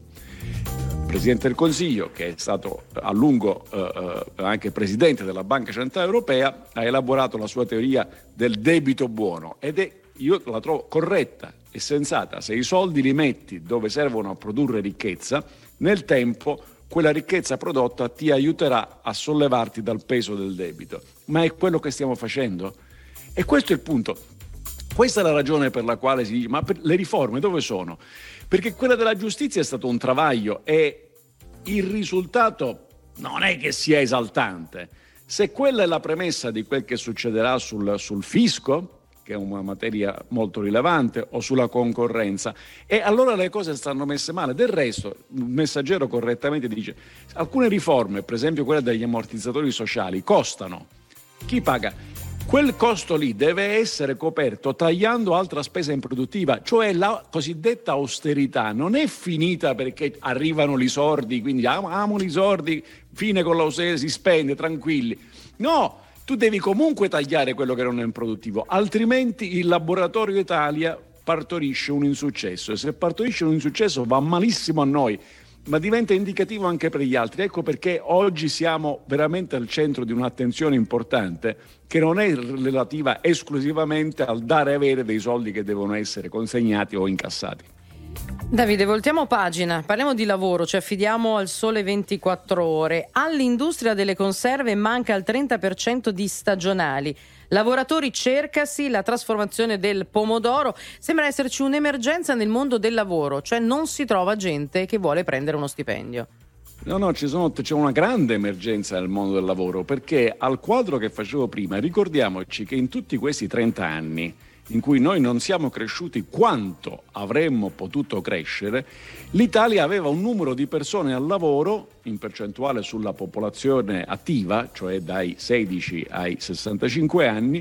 Il Presidente del Consiglio, che è stato a lungo anche Presidente della Banca Centrale Europea, ha elaborato la sua teoria del debito buono io la trovo corretta e sensata. Se i soldi li metti dove servono a produrre ricchezza, nel tempo quella ricchezza prodotta ti aiuterà a sollevarti dal peso del debito. Ma è quello che stiamo facendo? E questo è il punto. Questa è la ragione per la quale si dice, ma le riforme dove sono? Perché quella della giustizia è stato un travaglio e il risultato non è che sia esaltante. Se quella è la premessa di quel che succederà sul fisco, che è una materia molto rilevante, o sulla concorrenza, e allora le cose stanno messe male. Del resto, il Messaggero correttamente dice alcune riforme, per esempio quella degli ammortizzatori sociali, costano. Chi paga? Quel costo lì deve essere coperto tagliando altra spesa improduttiva, cioè la cosiddetta austerità non è finita perché arrivano i sordi, quindi amo i sordi, fine con l'austerità, si spende, tranquilli. No! Tu devi comunque tagliare quello che non è improduttivo, altrimenti il laboratorio Italia partorisce un insuccesso, e se partorisce un insuccesso va malissimo a noi, ma diventa indicativo anche per gli altri. Ecco perché oggi siamo veramente al centro di un'attenzione importante che non è relativa esclusivamente al dare e avere dei soldi che devono essere consegnati o incassati. Davide, voltiamo pagina, parliamo di lavoro, ci affidiamo al Sole 24 Ore. All'industria delle conserve manca il 30% di stagionali. Lavoratori cercasi, la trasformazione del pomodoro. Sembra esserci un'emergenza nel mondo del lavoro, cioè non si trova gente che vuole prendere uno stipendio. No, c'è una grande emergenza nel mondo del lavoro, perché al quadro che facevo prima, ricordiamoci che in tutti questi 30 anni in cui noi non siamo cresciuti quanto avremmo potuto crescere, l'Italia aveva un numero di persone al lavoro in percentuale sulla popolazione attiva, cioè dai 16 ai 65 anni,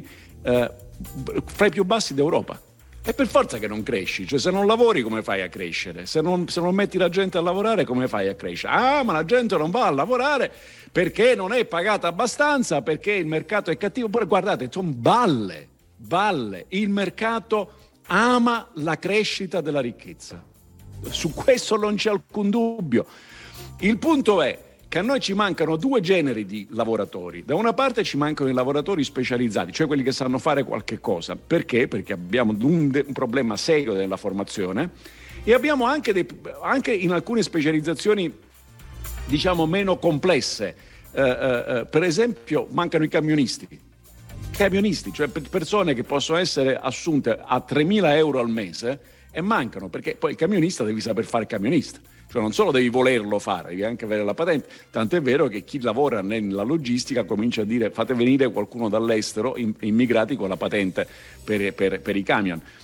fra i più bassi d'Europa. E per forza che non cresci, cioè se non lavori come fai a crescere? Se non metti la gente a lavorare come fai a crescere? Ma la gente non va a lavorare perché non è pagata abbastanza, perché il mercato è cattivo. Pure guardate, sono balle. Il mercato ama la crescita della ricchezza, su questo non c'è alcun dubbio. Il punto è che a noi ci mancano 2 generi di lavoratori. Da una parte ci mancano i lavoratori specializzati, cioè quelli che sanno fare qualche cosa. Perché? Perché abbiamo un problema serio nella formazione, e abbiamo anche in alcune specializzazioni diciamo meno complesse. Per esempio mancano i camionisti, cioè persone che possono essere assunte a 3.000 euro al mese, e mancano, perché poi il camionista devi saper fare il camionista, cioè non solo devi volerlo fare, devi anche avere la patente. Tant'è vero che chi lavora nella logistica comincia a dire fate venire qualcuno dall'estero, immigrati con la patente per i camion.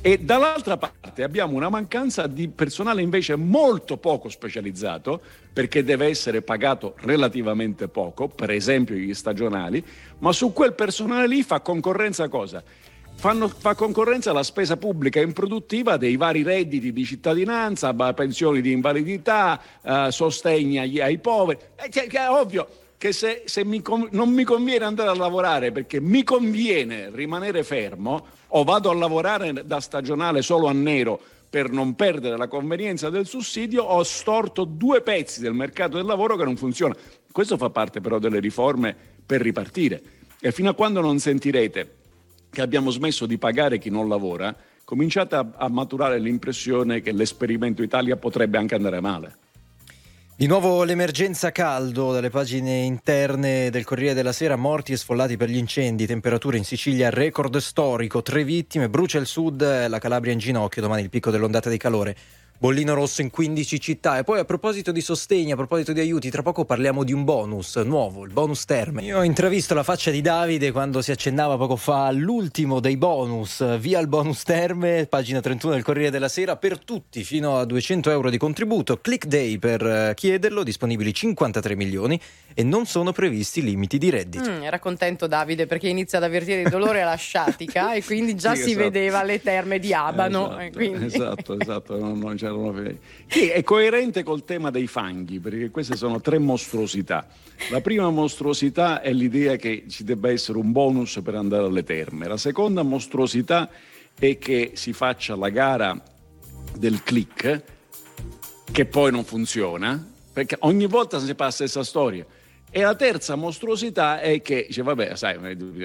E dall'altra parte abbiamo una mancanza di personale invece molto poco specializzato, perché deve essere pagato relativamente poco, per esempio gli stagionali, ma su quel personale lì fa concorrenza cosa? Fa concorrenza la spesa pubblica improduttiva dei vari redditi di cittadinanza, pensioni di invalidità, sostegni ai poveri. È ovvio che se non mi conviene andare a lavorare perché mi conviene rimanere fermo, o vado a lavorare da stagionale solo a nero per non perdere la convenienza del sussidio, ho storto 2 pezzi del mercato del lavoro che non funziona. Questo fa parte però delle riforme per ripartire, e fino a quando non sentirete che abbiamo smesso di pagare chi non lavora, cominciate a maturare l'impressione che l'esperimento Italia potrebbe anche andare male. Di nuovo l'emergenza caldo dalle pagine interne del Corriere della Sera: morti e sfollati per gli incendi, temperature in Sicilia record storico, 3 vittime, brucia il sud, la Calabria in ginocchio, domani il picco dell'ondata di calore. Bollino rosso in 15 città. E poi, a proposito di sostegni, a proposito di aiuti, tra poco parliamo di un bonus nuovo, il bonus terme. Io ho intravisto la faccia di Davide quando si accennava poco fa all'ultimo dei bonus, via il bonus terme, pagina 31 del Corriere della Sera, per tutti fino a 200 euro di contributo, click day per chiederlo, disponibili 53 milioni e non sono previsti limiti di reddito. Era contento Davide perché inizia ad avvertire il dolore alla sciatica e quindi già si vedeva le terme di Abano. Esatto, non c'erano. Che è coerente col tema dei fanghi, perché queste sono 3 mostruosità. La prima mostruosità è l'idea che ci debba essere un bonus per andare alle terme. La seconda mostruosità è che si faccia la gara del click, che poi non funziona, perché ogni volta si fa la stessa storia. E la terza mostruosità è che dice, vabbè, sai,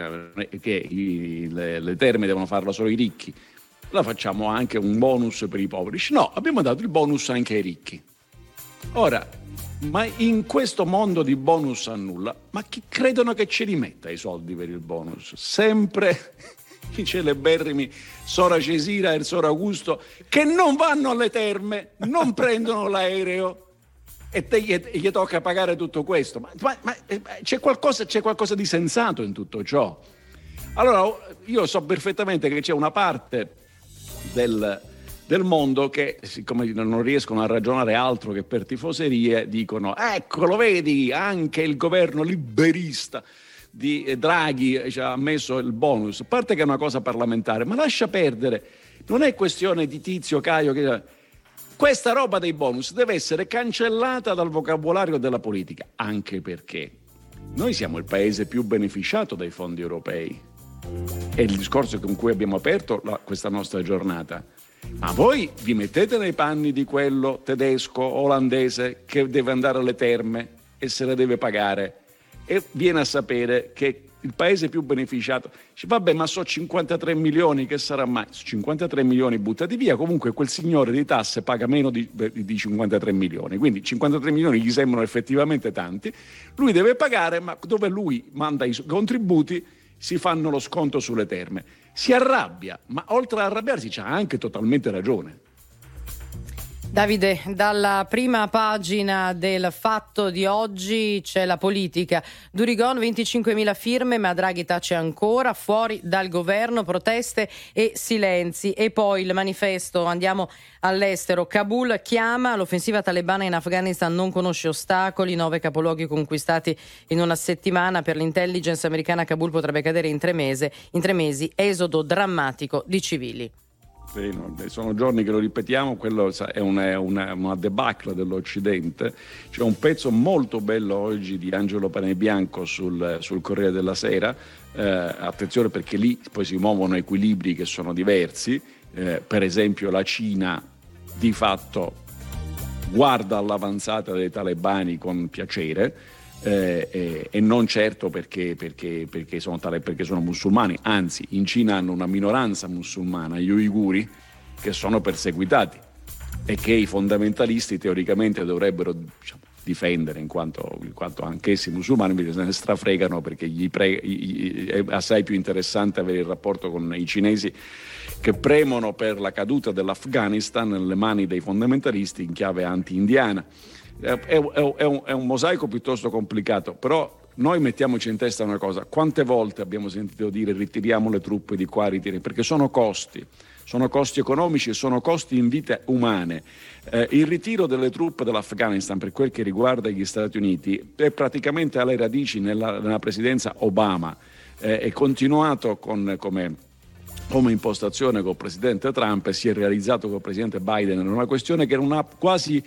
che le terme devono farla solo i ricchi, la facciamo anche un bonus per i poveri. No, abbiamo dato il bonus anche ai ricchi. Ora, ma in questo mondo di bonus a nulla, ma chi credono che ce li metta i soldi per il bonus? Sempre i celeberrimi Sora Cesira e Sora Augusto, che non vanno alle terme, non prendono l'aereo, e gli tocca pagare tutto questo. Ma c'è qualcosa di sensato in tutto ciò. Allora, io so perfettamente che c'è una parte del mondo che, siccome non riescono a ragionare altro che per tifoserie, dicono: ecco, lo vedi, anche il governo liberista di Draghi ci ha messo il bonus. A parte che è una cosa parlamentare, ma lascia perdere, non è questione di Tizio, Caio, questa roba dei bonus deve essere cancellata dal vocabolario della politica, anche perché noi siamo il paese più beneficiato dai fondi europei. È il discorso con cui abbiamo aperto questa nostra giornata. Ma voi vi mettete nei panni di quello tedesco, olandese, che deve andare alle terme e se le deve pagare, e viene a sapere che il paese più beneficiato dice: vabbè, ma so 53 milioni, che sarà mai? 53 milioni buttati via, comunque quel signore di tasse paga meno di 53 milioni, quindi 53 milioni gli sembrano effettivamente tanti, lui deve pagare, ma dove lui manda i contributi si fanno lo sconto sulle terme. Si arrabbia, ma oltre ad arrabbiarsi c'ha anche totalmente ragione. Davide, dalla prima pagina del Fatto di oggi c'è la politica. Durigon, 25.000 firme, ma Draghi tace ancora, fuori dal governo, proteste e silenzi. E poi il manifesto, andiamo all'estero. Kabul chiama, l'offensiva talebana in Afghanistan non conosce ostacoli, 9 capoluoghi conquistati in una settimana. Per l'intelligence americana Kabul potrebbe cadere in 3 mesi, esodo drammatico di civili. Sì, no, sono giorni che lo ripetiamo, quello è una debacle dell'Occidente. C'è un pezzo molto bello oggi di Angelo Panebianco sul Corriere della Sera, attenzione perché lì poi si muovono equilibri che sono diversi, per esempio la Cina di fatto guarda all'avanzata dei talebani con piacere, e non certo perché sono musulmani, anzi in Cina hanno una minoranza musulmana, gli uiguri, che sono perseguitati e che i fondamentalisti teoricamente dovrebbero, diciamo, difendere in quanto anch'essi musulmani, invece se ne strafregano perché è assai più interessante avere il rapporto con i cinesi che premono per la caduta dell'Afghanistan nelle mani dei fondamentalisti in chiave anti-indiana. È un mosaico piuttosto complicato, però noi mettiamoci in testa una cosa: quante volte abbiamo sentito dire ritiriamo le truppe di qua, perché sono costi sono costi economici e sono costi in vite umane. Il ritiro delle truppe dall'Afghanistan per quel che riguarda gli Stati Uniti è praticamente alle radici nella presidenza Obama, è continuato come impostazione col presidente Trump e si è realizzato col presidente Biden. È una questione che non ha quasi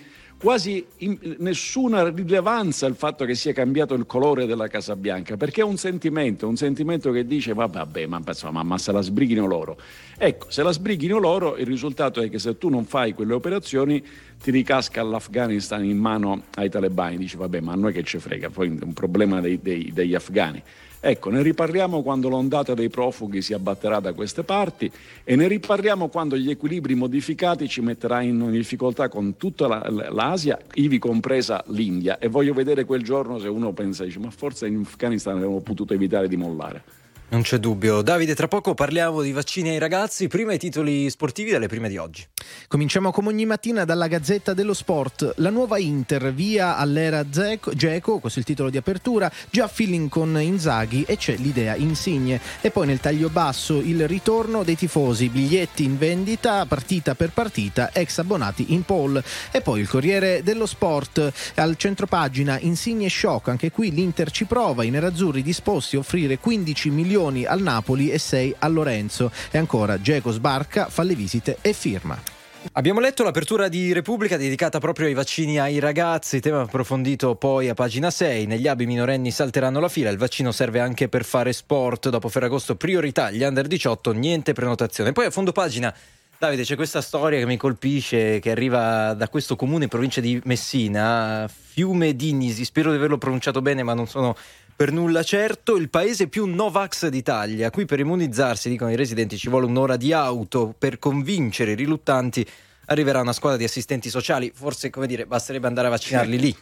nessuna rilevanza il fatto che sia cambiato il colore della Casa Bianca, perché è un sentimento che dice vabbè, ma se la sbrighino loro. Ecco, se la sbrighino loro, il risultato è che se tu non fai quelle operazioni ti ricasca l'Afghanistan in mano ai talebani. Dici vabbè, ma a noi che ci frega, poi è un problema degli afghani. Ecco, ne riparliamo quando l'ondata dei profughi si abbatterà da queste parti e ne riparliamo quando gli equilibri modificati ci metterà in difficoltà con tutta l'Asia, ivi compresa l'India, e voglio vedere quel giorno se uno pensa, dice, ma forse in Afghanistan avremmo potuto evitare di mollare. Non c'è dubbio. Davide, tra poco parliamo di vaccini ai ragazzi. Prima i titoli sportivi dalle prime di oggi. Cominciamo come ogni mattina dalla Gazzetta dello Sport. La nuova Inter, via all'era Dzeko, questo è il titolo di apertura, già feeling con Inzaghi e c'è l'idea Insigne. E poi nel taglio basso il ritorno dei tifosi, biglietti in vendita, partita per partita, ex abbonati in poll. E poi il Corriere dello Sport, al centropagina Insigne shock, anche qui l'Inter ci prova, i nerazzurri disposti a offrire 15 milioni al Napoli e 6 al Lorenzo. E ancora Dzeko sbarca, fa le visite e firma. Abbiamo letto l'apertura di Repubblica dedicata proprio ai vaccini ai ragazzi, tema approfondito poi a pagina 6. Negli hub i minorenni salteranno la fila, il vaccino serve anche per fare sport, dopo Ferragosto priorità gli under 18, niente prenotazione. Poi a fondo pagina, Davide, c'è questa storia che mi colpisce, che arriva da questo comune in provincia di Messina, Fiume d'Ignisi, spero di averlo pronunciato bene ma non sono per nulla certo, il paese più Novax d'Italia. Qui per immunizzarsi, dicono i residenti, ci vuole un'ora di auto. Per convincere i riluttanti arriverà una squadra di assistenti sociali. Forse, come dire, basterebbe andare a vaccinarli lì.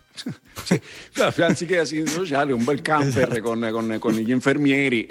Anziché assistenti sociali, un bel camper, esatto, con gli infermieri.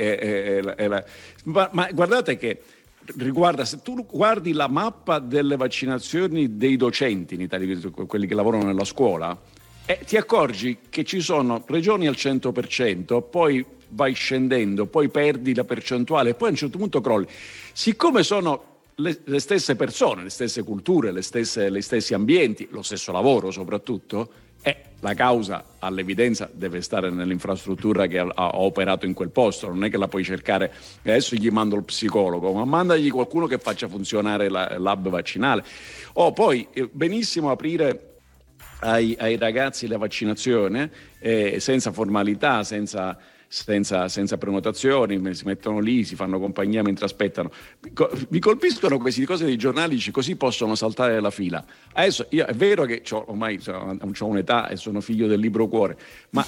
Ma guardate che riguarda, se tu guardi la mappa delle vaccinazioni dei docenti in Italia, quelli che lavorano nella scuola, ti accorgi che ci sono regioni al 100%, poi vai scendendo, poi perdi la percentuale, poi a un certo punto crolli. Siccome sono le stesse persone, le stesse culture, gli stessi ambienti, lo stesso lavoro soprattutto, la causa all'evidenza deve stare nell'infrastruttura che ha operato in quel posto. Non è che la puoi cercare, adesso gli mando il psicologo, ma mandagli qualcuno che faccia funzionare l'hub vaccinale. Poi benissimo aprire ai ragazzi la vaccinazione senza formalità, senza prenotazioni, si mettono lì, si fanno compagnia mentre aspettano. Mi colpiscono queste cose dei giornali, così possono saltare la fila. Adesso io è vero che ormai ho un'età e sono figlio del libro cuore, ma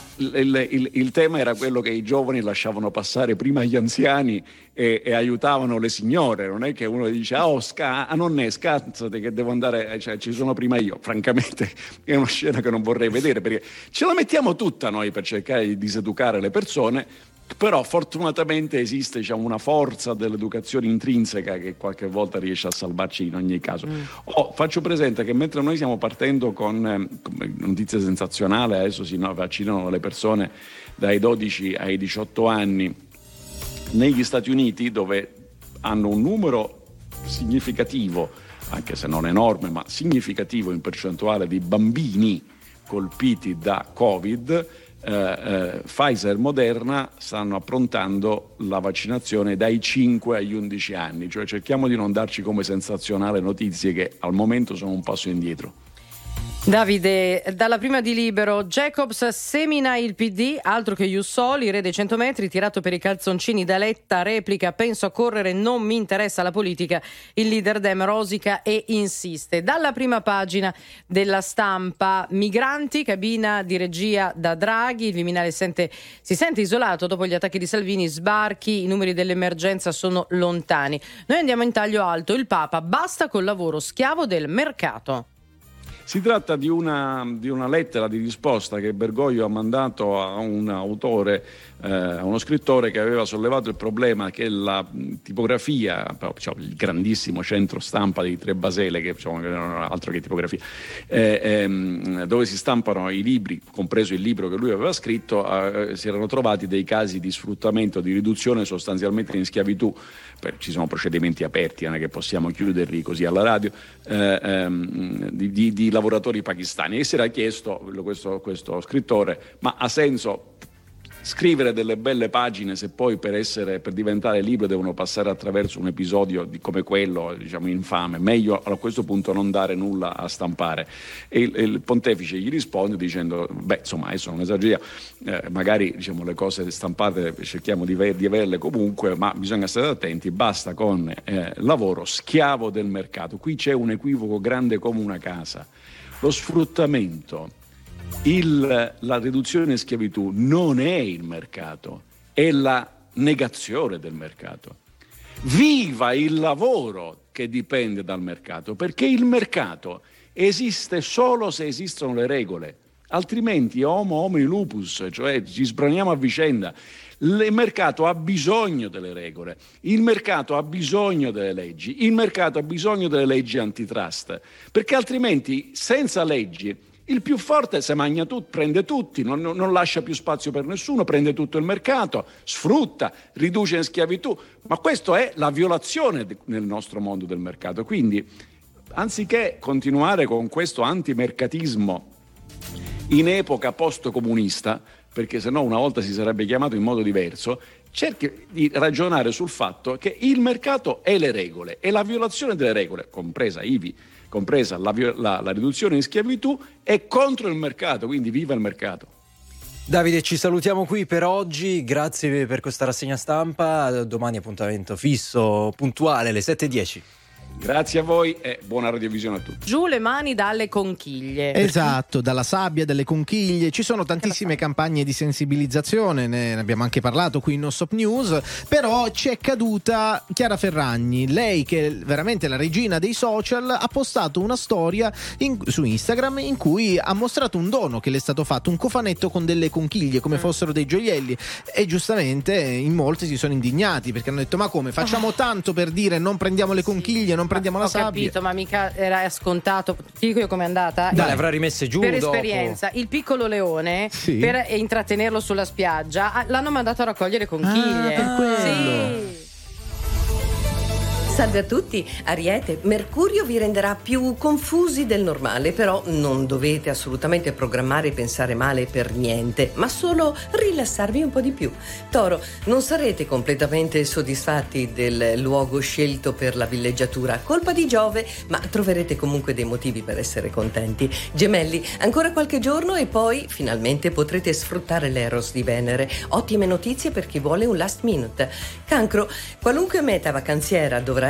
il tema era quello che i giovani lasciavano passare prima gli anziani e aiutavano le signore. Non è che uno dice nonne, scazzate che devo andare, ci sono prima io. Francamente è una scena che non vorrei vedere, perché ce la mettiamo tutta noi per cercare di diseducare le persone, però fortunatamente esiste una forza dell'educazione intrinseca che qualche volta riesce a salvarci in ogni caso. Faccio presente che mentre noi stiamo partendo con notizia sensazionale, adesso si vaccinano le persone dai 12 ai 18 anni negli Stati Uniti, dove hanno un numero significativo, anche se non enorme, ma significativo in percentuale di bambini colpiti da Covid. Pfizer e Moderna stanno approntando la vaccinazione dai 5 agli 11 anni, cioè cerchiamo di non darci come sensazionale notizie che al momento sono un passo indietro. Davide, dalla prima di Libero, Jacobs semina il PD, altro che Jussoli, re dei 100 metri, tirato per i calzoncini da Letta, replica, penso a correre, non mi interessa la politica, il leader Dem rosica e insiste. Dalla prima pagina della Stampa, migranti, cabina di regia da Draghi, il Viminale si sente isolato dopo gli attacchi di Salvini, sbarchi, i numeri dell'emergenza sono lontani. Noi andiamo in taglio alto, il Papa, basta col lavoro schiavo del mercato. Si tratta di una lettera di risposta che Bergoglio ha mandato a un autore, a uno scrittore che aveva sollevato il problema che la tipografia, il grandissimo centro stampa di Tre Basele, che non era altro che tipografia, dove si stampano i libri, compreso il libro che lui aveva scritto, si erano trovati dei casi di sfruttamento, di riduzione sostanzialmente in schiavitù. Ci sono procedimenti aperti, non è che possiamo chiuderli così alla radio, di lavoratori pakistani, e si era chiesto questo scrittore: ma ha senso scrivere delle belle pagine se poi per diventare libro devono passare attraverso un episodio come quello, diciamo, infame? Meglio a questo punto non dare nulla a stampare. E il pontefice gli risponde dicendo: adesso non esageriamo, magari, diciamo, le cose stampate cerchiamo di averle comunque, ma bisogna stare attenti, basta con lavoro schiavo del mercato. Qui c'è un equivoco grande come una casa. Lo sfruttamento, la riduzione in schiavitù non è il mercato, è la negazione del mercato. Viva il lavoro che dipende dal mercato, perché il mercato esiste solo se esistono le regole, altrimenti homo homini lupus, cioè ci sbraniamo a vicenda. Il mercato ha bisogno delle regole, il mercato ha bisogno delle leggi, il mercato ha bisogno delle leggi antitrust, perché altrimenti senza leggi il più forte se magna prende tutti, non lascia più spazio per nessuno, prende tutto il mercato, sfrutta, riduce in schiavitù. Ma questo è la violazione nel nostro mondo del mercato. Quindi, anziché continuare con questo antimercatismo in epoca post-comunista, perché sennò una volta si sarebbe chiamato in modo diverso, cerchi di ragionare sul fatto che il mercato è le regole e la violazione delle regole, compresa la riduzione in schiavitù, è contro il mercato, quindi viva il mercato. Davide, ci salutiamo qui per oggi, grazie per questa rassegna stampa, domani appuntamento fisso, puntuale alle 7:10. Grazie a voi e buona radiovisione a tutti. Giù le mani dalle conchiglie. Esatto, dalla sabbia, dalle conchiglie. Ci sono tantissime campagne di sensibilizzazione, ne abbiamo anche parlato qui in No Stop News, però ci è caduta Chiara Ferragni. Lei, che è veramente la regina dei social, ha postato una storia su Instagram in cui ha mostrato un dono che le è stato fatto, un cofanetto con delle conchiglie come fossero dei gioielli, e giustamente in molti si sono indignati perché hanno detto: ma come, facciamo tanto per dire non prendiamo le conchiglie, non prendiamo la sabbia? Ho capito, ma mica era scontato. Ti dico io com'è andata? Dai, avrà rimesse giù per dopo. esperienza. Il piccolo leone, sì, per intrattenerlo sulla spiaggia, l'hanno mandato a raccogliere conchiglie. Per quello. Sì. Salve a tutti, Ariete, Mercurio vi renderà più confusi del normale, però non dovete assolutamente programmare e pensare male per niente, ma solo rilassarvi un po' di più. Toro, non sarete completamente soddisfatti del luogo scelto per la villeggiatura, colpa di Giove, ma troverete comunque dei motivi per essere contenti. Gemelli, ancora qualche giorno e poi finalmente potrete sfruttare l'Eros di Venere. Ottime notizie per chi vuole un last minute. Cancro, qualunque meta vacanziera dovrà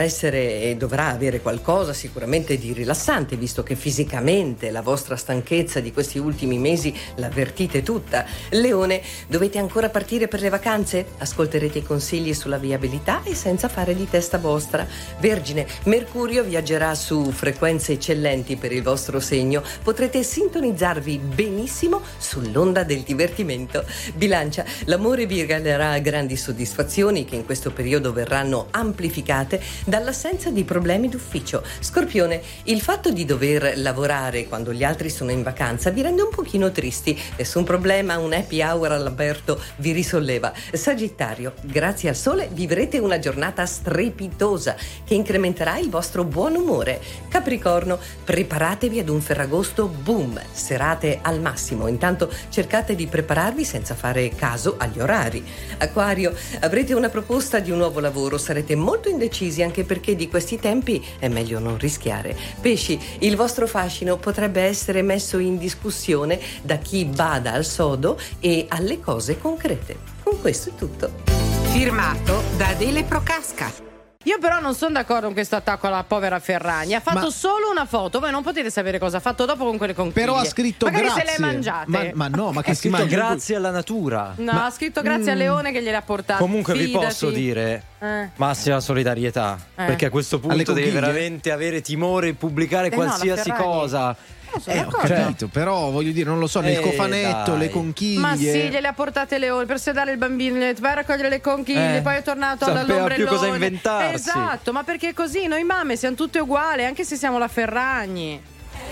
avere qualcosa sicuramente di rilassante, visto che fisicamente la vostra stanchezza di questi ultimi mesi l'avvertite tutta. Leone, dovete ancora partire per le vacanze? Ascolterete i consigli sulla viabilità e senza fare di testa vostra. Vergine, Mercurio viaggerà su frequenze eccellenti per il vostro segno, potrete sintonizzarvi benissimo sull'onda del divertimento. Bilancia, l'amore vi regalerà grandi soddisfazioni che in questo periodo verranno amplificate dall'assenza di problemi d'ufficio. Scorpione, il fatto di dover lavorare quando gli altri sono in vacanza vi rende un pochino tristi. Nessun problema, un happy hour all'aperto vi risolleva. Sagittario, grazie al sole vivrete una giornata strepitosa che incrementerà il vostro buon umore. Capricorno, preparatevi ad un Ferragosto boom, serate al massimo. Intanto cercate di prepararvi senza fare caso agli orari. Acquario, avrete una proposta di un nuovo lavoro, sarete molto indecisi anche perché di questi tempi è meglio non rischiare. Pesci, il vostro fascino potrebbe essere messo in discussione da chi bada al sodo e alle cose concrete. Con questo è tutto. Firmato da Adele Procasca. Io però non sono d'accordo con questo attacco alla povera Ferragni. Ha fatto solo una foto, voi non potete sapere cosa ha fatto dopo con quelle conchiglie. Però ha scritto magari grazie. se le mangiate. Ma no, ma che ha scritto grazie alla natura. No, ha scritto grazie al leone che gliele ha portate. Comunque fidati. Vi posso dire massima solidarietà, perché a questo punto devi veramente avere timore e pubblicare qualsiasi cosa. Ho capito, però voglio dire, non lo so, nel cofanetto, le conchiglie. Ma sì, gliele ha portate le ore per sedare il bambino, vai a raccogliere le conchiglie, poi è tornato dall'ombrellone. Più cosa inventarsi. Esatto, ma perché così noi mamme siamo tutte uguali, anche se siamo la Ferragni.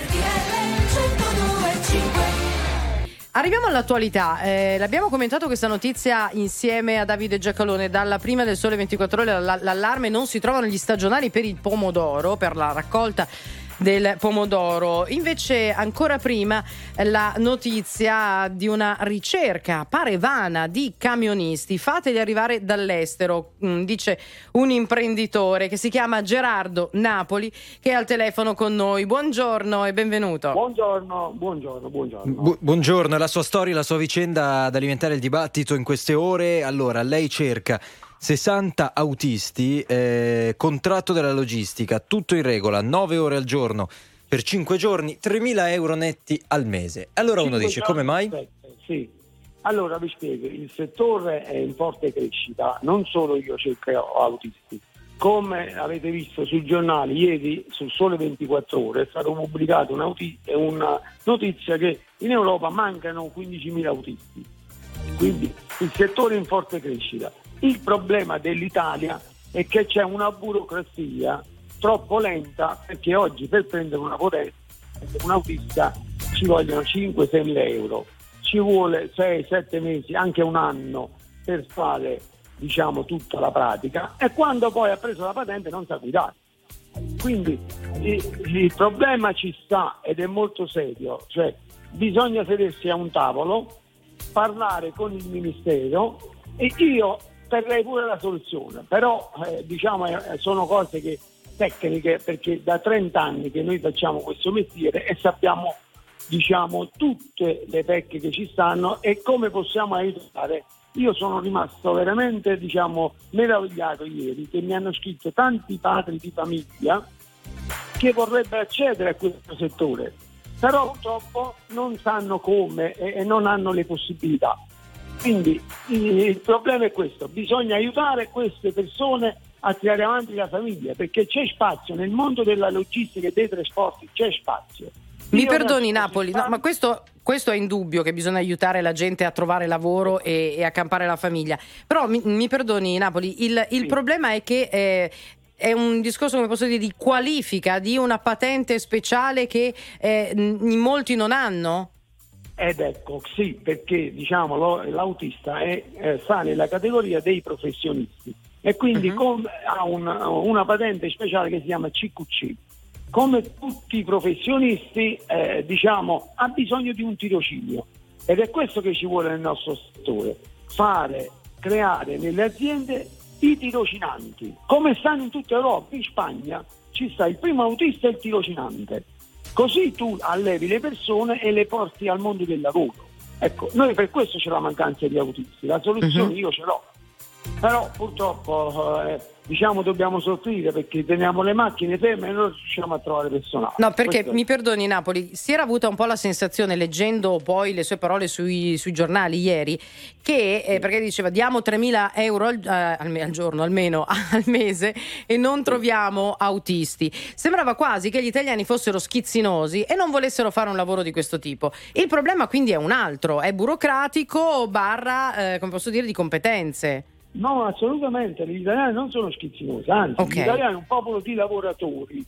Arriviamo all'attualità, l'abbiamo commentato questa notizia insieme a Davide Giacalone. Dalla prima del Sole 24 Ore l'allarme: non si trovano gli stagionali per il pomodoro, per la raccolta del pomodoro. Invece ancora prima la notizia di una ricerca, pare vana, di camionisti. Fateli arrivare dall'estero, dice un imprenditore che si chiama Gerardo Napoli, che è al telefono con noi. Buongiorno e benvenuto. Buongiorno, la sua storia, la sua vicenda ad alimentare il dibattito in queste ore. Allora, lei cerca 60 autisti, contratto della logistica, tutto in regola, 9 ore al giorno per 5 giorni, 3.000 euro netti al mese. Allora uno dice, come mai? Sì, allora vi spiego, il settore è in forte crescita, non solo io cerco autisti. Come avete visto sui giornali, ieri sul Sole 24 Ore è stata pubblicata una notizia che in Europa mancano 15.000 autisti, quindi il settore è in forte crescita. Il problema dell'Italia è che c'è una burocrazia troppo lenta, perché oggi per prendere una potenza, un autista, ci vogliono 5-6 mila euro, ci vuole 6-7 mesi, anche un anno per fare tutta la pratica, e quando poi ha preso la patente non sa guidare. Quindi il problema ci sta ed è molto serio, cioè bisogna sedersi a un tavolo, parlare con il Ministero, e io terrei pure la soluzione, però sono cose tecniche, perché da 30 anni che noi facciamo questo mestiere e sappiamo tutte le pecche che ci stanno e come possiamo aiutare. Io sono rimasto veramente meravigliato ieri che mi hanno scritto tanti padri di famiglia che vorrebbero accedere a questo settore, però purtroppo non sanno come e non hanno le possibilità. Quindi il problema è questo: bisogna aiutare queste persone a tirare avanti la famiglia, perché c'è spazio nel mondo della logistica e dei trasporti, c'è spazio. Mi perdoni Napoli, no, ma questo è indubbio, che bisogna aiutare la gente a trovare lavoro e a campare la famiglia, però mi perdoni Napoli, il problema è che è un discorso, come posso dire, di qualifica, di una patente speciale che in molti non hanno? Ed ecco, sì, perché l'autista sta nella categoria dei professionisti e quindi ha una patente speciale che si chiama CQC. Come tutti i professionisti ha bisogno di un tirocinio, ed è questo che ci vuole nel nostro settore: creare nelle aziende i tirocinanti, come stanno in tutta Europa. In Spagna ci sta il primo autista e il tirocinante, così tu allevi le persone e le porti al mondo del lavoro. Ecco, noi per questo c'è la mancanza di autisti, la soluzione io ce l'ho, però purtroppo dobbiamo soffrire perché teniamo le macchine ferme e non riusciamo a trovare personale. No, perché mi perdoni Napoli, si era avuta un po' la sensazione, leggendo poi le sue parole sui giornali ieri, che perché diceva diamo 3.000 euro al giorno, almeno al mese, e non troviamo autisti. Sembrava quasi che gli italiani fossero schizzinosi e non volessero fare un lavoro di questo tipo. Il problema quindi è un altro, è burocratico / come posso dire, di competenze. No, assolutamente, gli italiani non sono schizzinosi, anzi, gli italiani sono un popolo di lavoratori.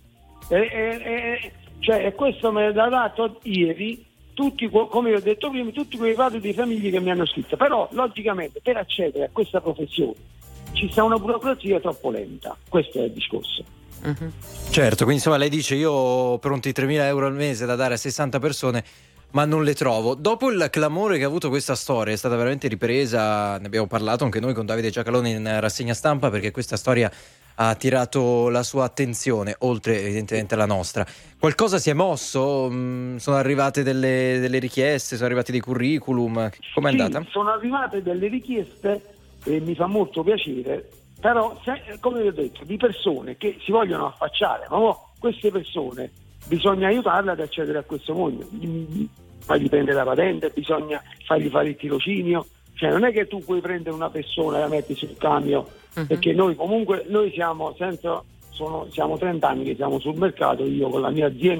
Cioè, questo me l'ha dato ieri tutti, come ho detto prima, tutti quei padri di famiglie che mi hanno scritto. Però, logicamente, per accedere a questa professione ci sta una burocrazia troppo lenta. Questo è il discorso. Certo, quindi insomma lei dice io ho pronti 3.000 euro al mese da dare a 60 persone, ma non le trovo. Dopo il clamore che ha avuto questa storia, è stata veramente ripresa, ne abbiamo parlato anche noi con Davide Giacalone in rassegna stampa, perché questa storia ha attirato la sua attenzione, oltre evidentemente alla nostra. Qualcosa si è mosso? Sono arrivate delle richieste, sono arrivati dei curriculum? Com'è andata? Sono arrivate delle richieste e mi fa molto piacere, però come vi ho detto, di persone che si vogliono affacciare, ma queste persone bisogna aiutarle ad accedere a questo mondo, fargli prendere la patente, bisogna fargli fare il tirocinio, cioè non è che tu puoi prendere una persona e la metti sul camion, perché noi comunque siamo 30 anni che siamo sul mercato, io con la mia azienda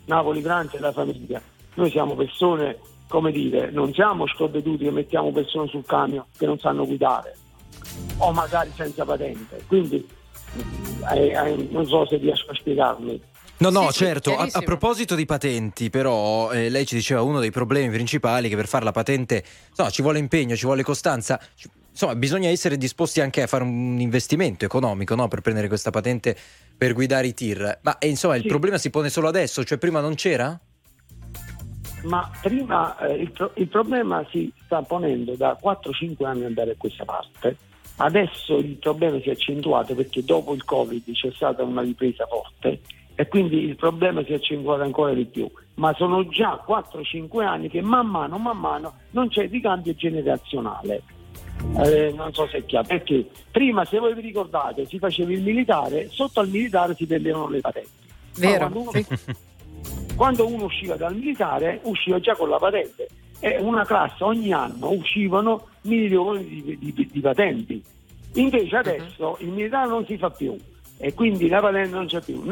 Napoli-Francia e la famiglia. Noi siamo persone, come dire, non siamo scorbetuti che mettiamo persone sul camion che non sanno guidare o magari senza patente, quindi non so se riesco a spiegarmi. No, certo. A proposito di patenti, però, lei ci diceva uno dei problemi principali che per fare la patente ci vuole impegno, ci vuole costanza. Insomma, bisogna essere disposti anche a fare un investimento economico, no? Per prendere questa patente per guidare i tir. Ma insomma, il problema si pone solo adesso, cioè prima non c'era? Ma prima il problema si sta ponendo da 4-5 anni andare a questa parte. Adesso il problema si è accentuato perché dopo il Covid c'è stata una ripresa forte e quindi il problema si è accentuato ancora di più. Ma sono già 4-5 anni che man mano non c'è ricambio generazionale. Non so se è chiaro, perché prima, se voi vi ricordate, si faceva il militare, sotto al militare si prendevano le patenti. Vero? Quando uno usciva dal militare usciva già con la patente, e una classe ogni anno uscivano milioni di patenti. Invece adesso il militare non si fa più e quindi la patente non c'è più.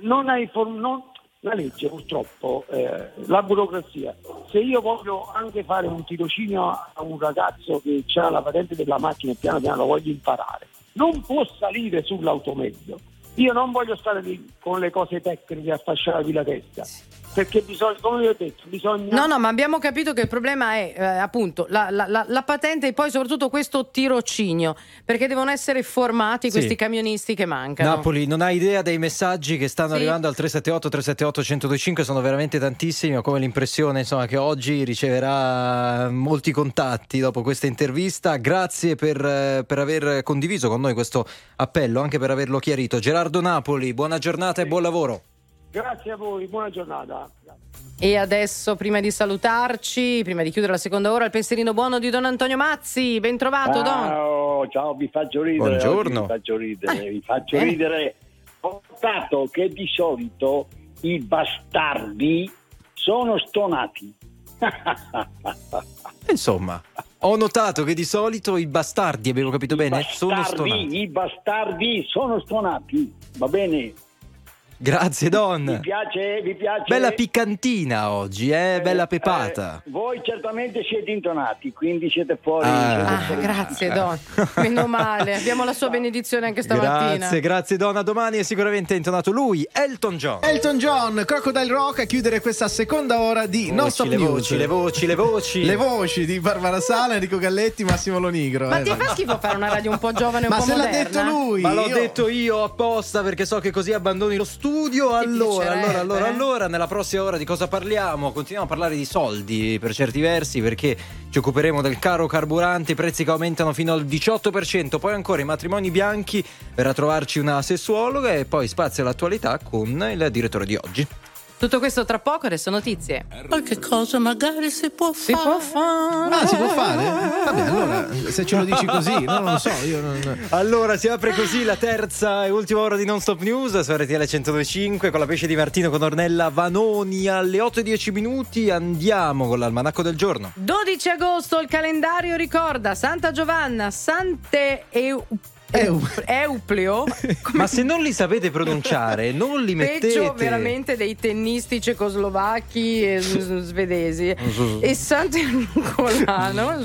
La legge purtroppo, la burocrazia, se io voglio anche fare un tirocinio a un ragazzo che ha la patente della macchina e piano piano lo voglio imparare, non può salire sull'automezzo. Io non voglio stare lì con le cose tecniche a fasciarvi la testa, perché bisogna, come vi ho detto, bisogna... No, ma abbiamo capito che il problema è appunto la patente e poi soprattutto questo tirocinio, perché devono essere formati questi camionisti che mancano. Napoli non ha idea dei messaggi che stanno arrivando al 378-378-1025, sono veramente tantissimi. Ho come l'impressione, insomma, che oggi riceverà molti contatti dopo questa intervista. Grazie per aver condiviso con noi questo appello, anche per averlo chiarito. Gerardo Napoli, buona giornata e buon lavoro. Grazie a voi, buona giornata. E adesso, prima di salutarci, prima di chiudere la seconda ora, il pensierino buono di Don Antonio Mazzi. Ben trovato, Don. Ciao, vi faccio ridere. Buongiorno. Vi faccio ridere. Ho notato che di solito i bastardi sono stonati. Insomma, ho notato che di solito i bastardi, abbiamo capito bene, sono stonati. I bastardi sono stonati, va bene? Grazie, Don. Vi piace? Bella piccantina oggi, bella pepata. Voi certamente siete intonati, quindi siete fuori. Grazie, Don. Meno male, abbiamo la sua benedizione anche stamattina. Grazie, Don. A domani. È sicuramente intonato lui, Elton John. Elton John, Crocodile Rock, a chiudere questa seconda ora di Non Stop News. Le voci. Le voci di Barbara Sala, Enrico Galletti, Massimo Lonigro. Ma ti fa schifo fare una radio un po' giovane e un po' moderna? Ma se l'ha detto lui. Ma l'ho detto io apposta, perché so che così abbandoni lo studio. Allora, nella prossima ora di cosa parliamo? Continuiamo a parlare di soldi per certi versi, perché ci occuperemo del caro carburante, i prezzi che aumentano fino al 18%, poi ancora i matrimoni bianchi, verrà a trovarci una sessuologa e poi spazio all'attualità con il direttore di oggi. Tutto questo tra poco, adesso notizie. Qualche cosa magari si può fare. Si può fare? Vabbè, allora, se ce lo dici così, non lo so, io non... Allora, si apre così la terza e ultima ora di Non Stop News su RTL 102.5 con la Pesce di Martino con Ornella Vanoni. Alle 8:10 andiamo con l'almanacco del giorno. 12 agosto, il calendario ricorda Santa Giovanna, Sante Euplio. Ma se non li sapete pronunciare, non li mettete. Peggio veramente dei tennisti cecoslovacchi e svedesi. E Santo Nicolano.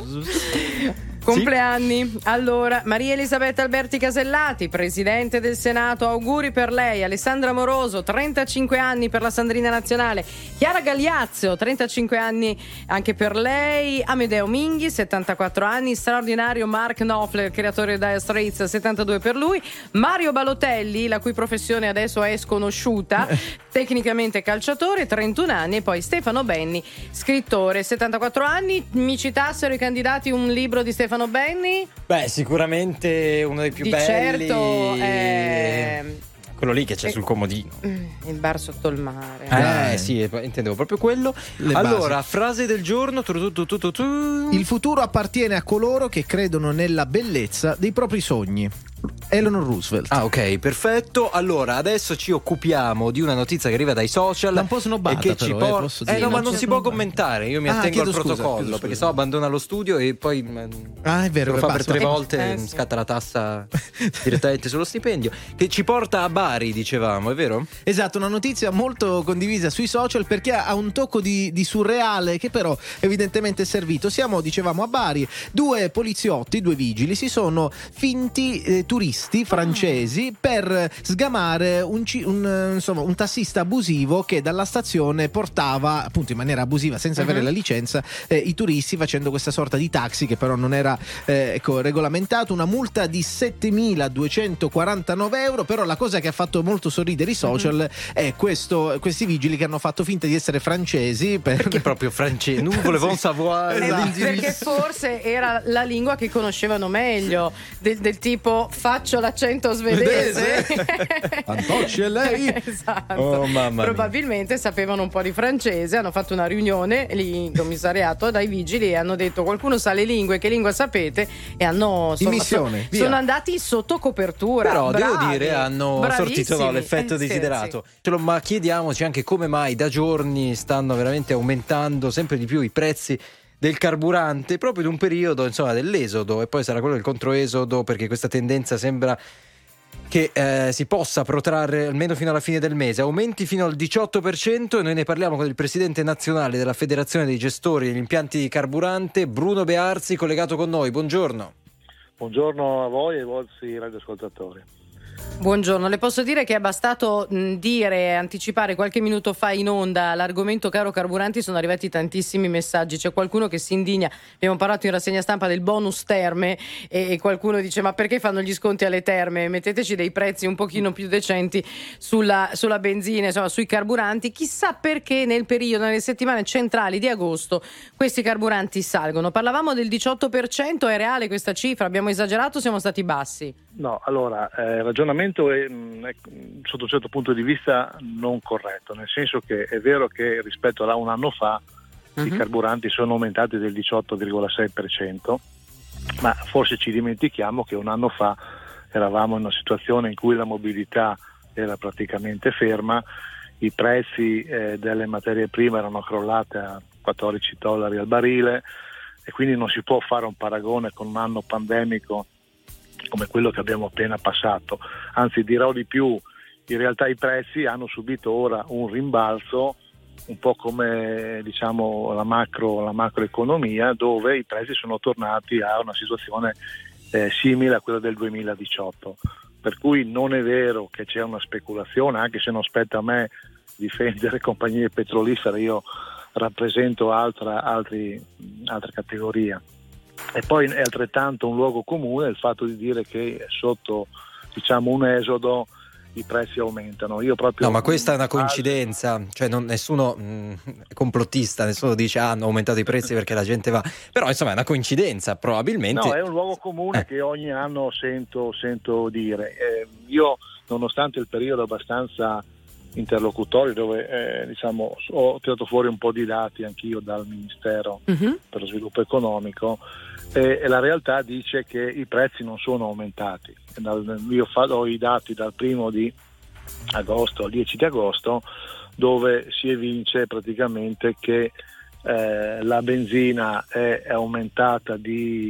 Compleanni. Allora, Maria Elisabetta Alberti Casellati, presidente del Senato, auguri per lei. Alessandra Moroso, 35 anni per la Sandrina Nazionale. Chiara Gagliazzo, 35 anni anche per lei. Amedeo Minghi, 74 anni. Straordinario Mark Knopfler, creatore di Dire Straits, 72 per lui. Mario Balotelli, la cui professione adesso è sconosciuta, tecnicamente calciatore, 31 anni. E poi Stefano Benni, scrittore, 74 anni. Mi citassero i candidati un libro di Stefano Benni? Beh, sicuramente uno dei più di belli. Certo, quello lì che c'è sul comodino. Il bar sotto il mare. Sì, intendevo proprio quello. Allora, frase del giorno. Il futuro appartiene a coloro che credono nella bellezza dei propri sogni. Eleanor Roosevelt. Ah, ok, perfetto. Allora, adesso ci occupiamo di una notizia che arriva dai social. Da un po' snobbata, e che però, ci porta. posso dire. No, ma non si può commentare. Io mi attengo al protocollo, scusa. perché sennò abbandona lo studio e poi è vero, lo fa per 3 sì. volte, scatta la tassa direttamente sullo stipendio. Che ci porta a Bari, dicevamo, è vero? Esatto, una notizia molto condivisa sui social perché ha un tocco di surreale che però evidentemente è servito. Siamo, dicevamo, a Bari. 2 poliziotti, 2 vigili si sono finti turisti francesi per sgamare un tassista abusivo che dalla stazione portava appunto in maniera abusiva, senza avere la licenza, i turisti, facendo questa sorta di taxi che però non era regolamentato. Una multa di 7.249 euro. Però la cosa che ha fatto molto sorridere i social è questi vigili che hanno fatto finta di essere francesi perché proprio francesi, non volevano savoir, perché forse era la lingua che conoscevano meglio, del tipo faccio l'accento svedese. Antocci e lei. Esatto. Oh, mamma probabilmente mia. sapevano un po' di francese, hanno fatto una riunione lì in commissariato dai vigili e hanno detto: qualcuno sa le lingue, che lingua sapete? E hanno sono andati sotto copertura. Però bravi, devo dire hanno sortito l'effetto desiderato. Ma chiediamoci anche come mai da giorni stanno veramente aumentando sempre di più i prezzi del carburante, proprio in un periodo, insomma, dell'esodo, e poi sarà quello del controesodo, perché questa tendenza sembra che si possa protrarre almeno fino alla fine del mese. Aumenti fino al 18%, e noi ne parliamo con il presidente nazionale della Federazione dei gestori degli impianti di carburante, Bruno Bearzi, collegato con noi. Buongiorno. Buongiorno a voi e ai vostri radioascoltatori. Buongiorno, le posso dire che è bastato anticipare qualche minuto fa in onda l'argomento caro carburanti, sono arrivati tantissimi messaggi, c'è qualcuno che si indigna, abbiamo parlato in rassegna stampa del bonus terme e qualcuno dice: ma perché fanno gli sconti alle terme, metteteci dei prezzi un pochino più decenti sulla benzina, insomma sui carburanti. Chissà perché nel periodo, nelle settimane centrali di agosto, questi carburanti salgono. Parlavamo del 18%, è reale questa cifra? Abbiamo esagerato o siamo stati bassi? No, allora, il ragionamento è sotto un certo punto di vista non corretto, nel senso che è vero che rispetto a un anno fa i carburanti sono aumentati del 18,6%, ma forse ci dimentichiamo che un anno fa eravamo in una situazione in cui la mobilità era praticamente ferma, i prezzi delle materie prime erano crollate a $14 al barile, e quindi non si può fare un paragone con un anno pandemico come quello che abbiamo appena passato. Anzi, dirò di più, in realtà i prezzi hanno subito ora un rimbalzo, un po' come diciamo la macroeconomia, dove i prezzi sono tornati a una situazione simile a quella del 2018, per cui non è vero che c'è una speculazione, anche se non spetta a me difendere compagnie petrolifere, io rappresento altra categoria. E poi è altrettanto un luogo comune il fatto di dire che sotto un esodo i prezzi aumentano. Io proprio ma questa è una coincidenza, cioè nessuno è complottista, nessuno dice hanno aumentato i prezzi perché la gente va, però insomma è una coincidenza probabilmente. No, è un luogo comune che ogni anno sento dire. Io, nonostante il periodo abbastanza interlocutorio dove ho tirato fuori un po' di dati anch'io dal Ministero per lo Sviluppo Economico, e la realtà dice che i prezzi non sono aumentati. Io ho i dati dal 1 di agosto al 10 di agosto, dove si evince praticamente che la benzina è aumentata di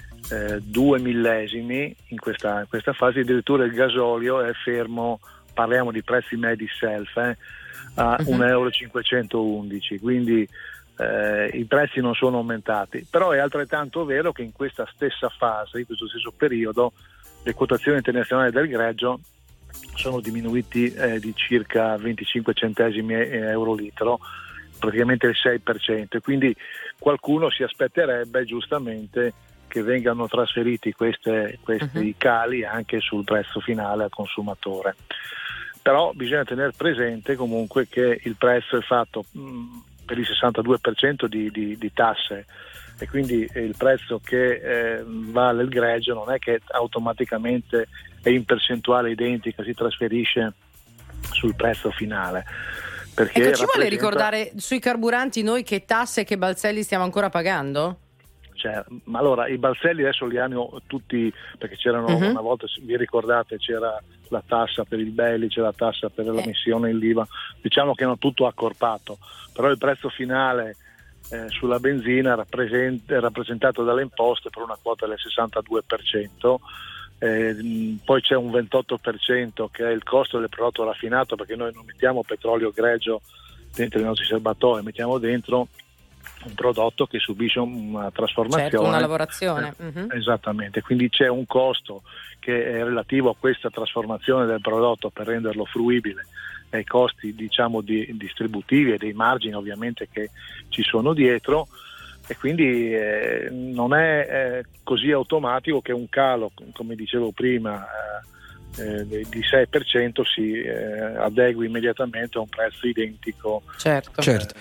2 millesimi in questa fase, addirittura il gasolio è fermo, parliamo di prezzi medi self, a €1,511, quindi i prezzi non sono aumentati. Però è altrettanto vero che in questa stessa fase, in questo stesso periodo, le quotazioni internazionali del greggio sono diminuiti di circa 25 centesimi euro litro, praticamente il 6%, quindi qualcuno si aspetterebbe giustamente che vengano trasferiti questi cali anche sul prezzo finale al consumatore. Però bisogna tenere presente comunque che il prezzo è fatto per il 62% di tasse, e quindi il prezzo che vale il greggio non è che automaticamente è in percentuale identica, si trasferisce sul prezzo finale. Perché ci vuole ricordare sui carburanti noi che tasse e che balzelli stiamo ancora pagando? Cioè, ma allora i balzelli adesso li hanno tutti, perché c'erano una volta, vi ricordate, c'era la tassa per il belli, c'era la tassa per la missione in l'IVA, diciamo che hanno tutto accorpato, però il prezzo finale sulla benzina è rappresentato dalle imposte per una quota del 62%, poi c'è un 28% che è il costo del prodotto raffinato, perché noi non mettiamo petrolio grezzo dentro i nostri serbatoi, mettiamo dentro un prodotto che subisce una trasformazione, certo, una lavorazione. Esattamente, quindi c'è un costo che è relativo a questa trasformazione del prodotto per renderlo fruibile, ai costi diciamo distributivi e dei margini ovviamente che ci sono dietro, e quindi non è così automatico che un calo, come dicevo prima, di 6% si adegui immediatamente a un prezzo identico. Certo.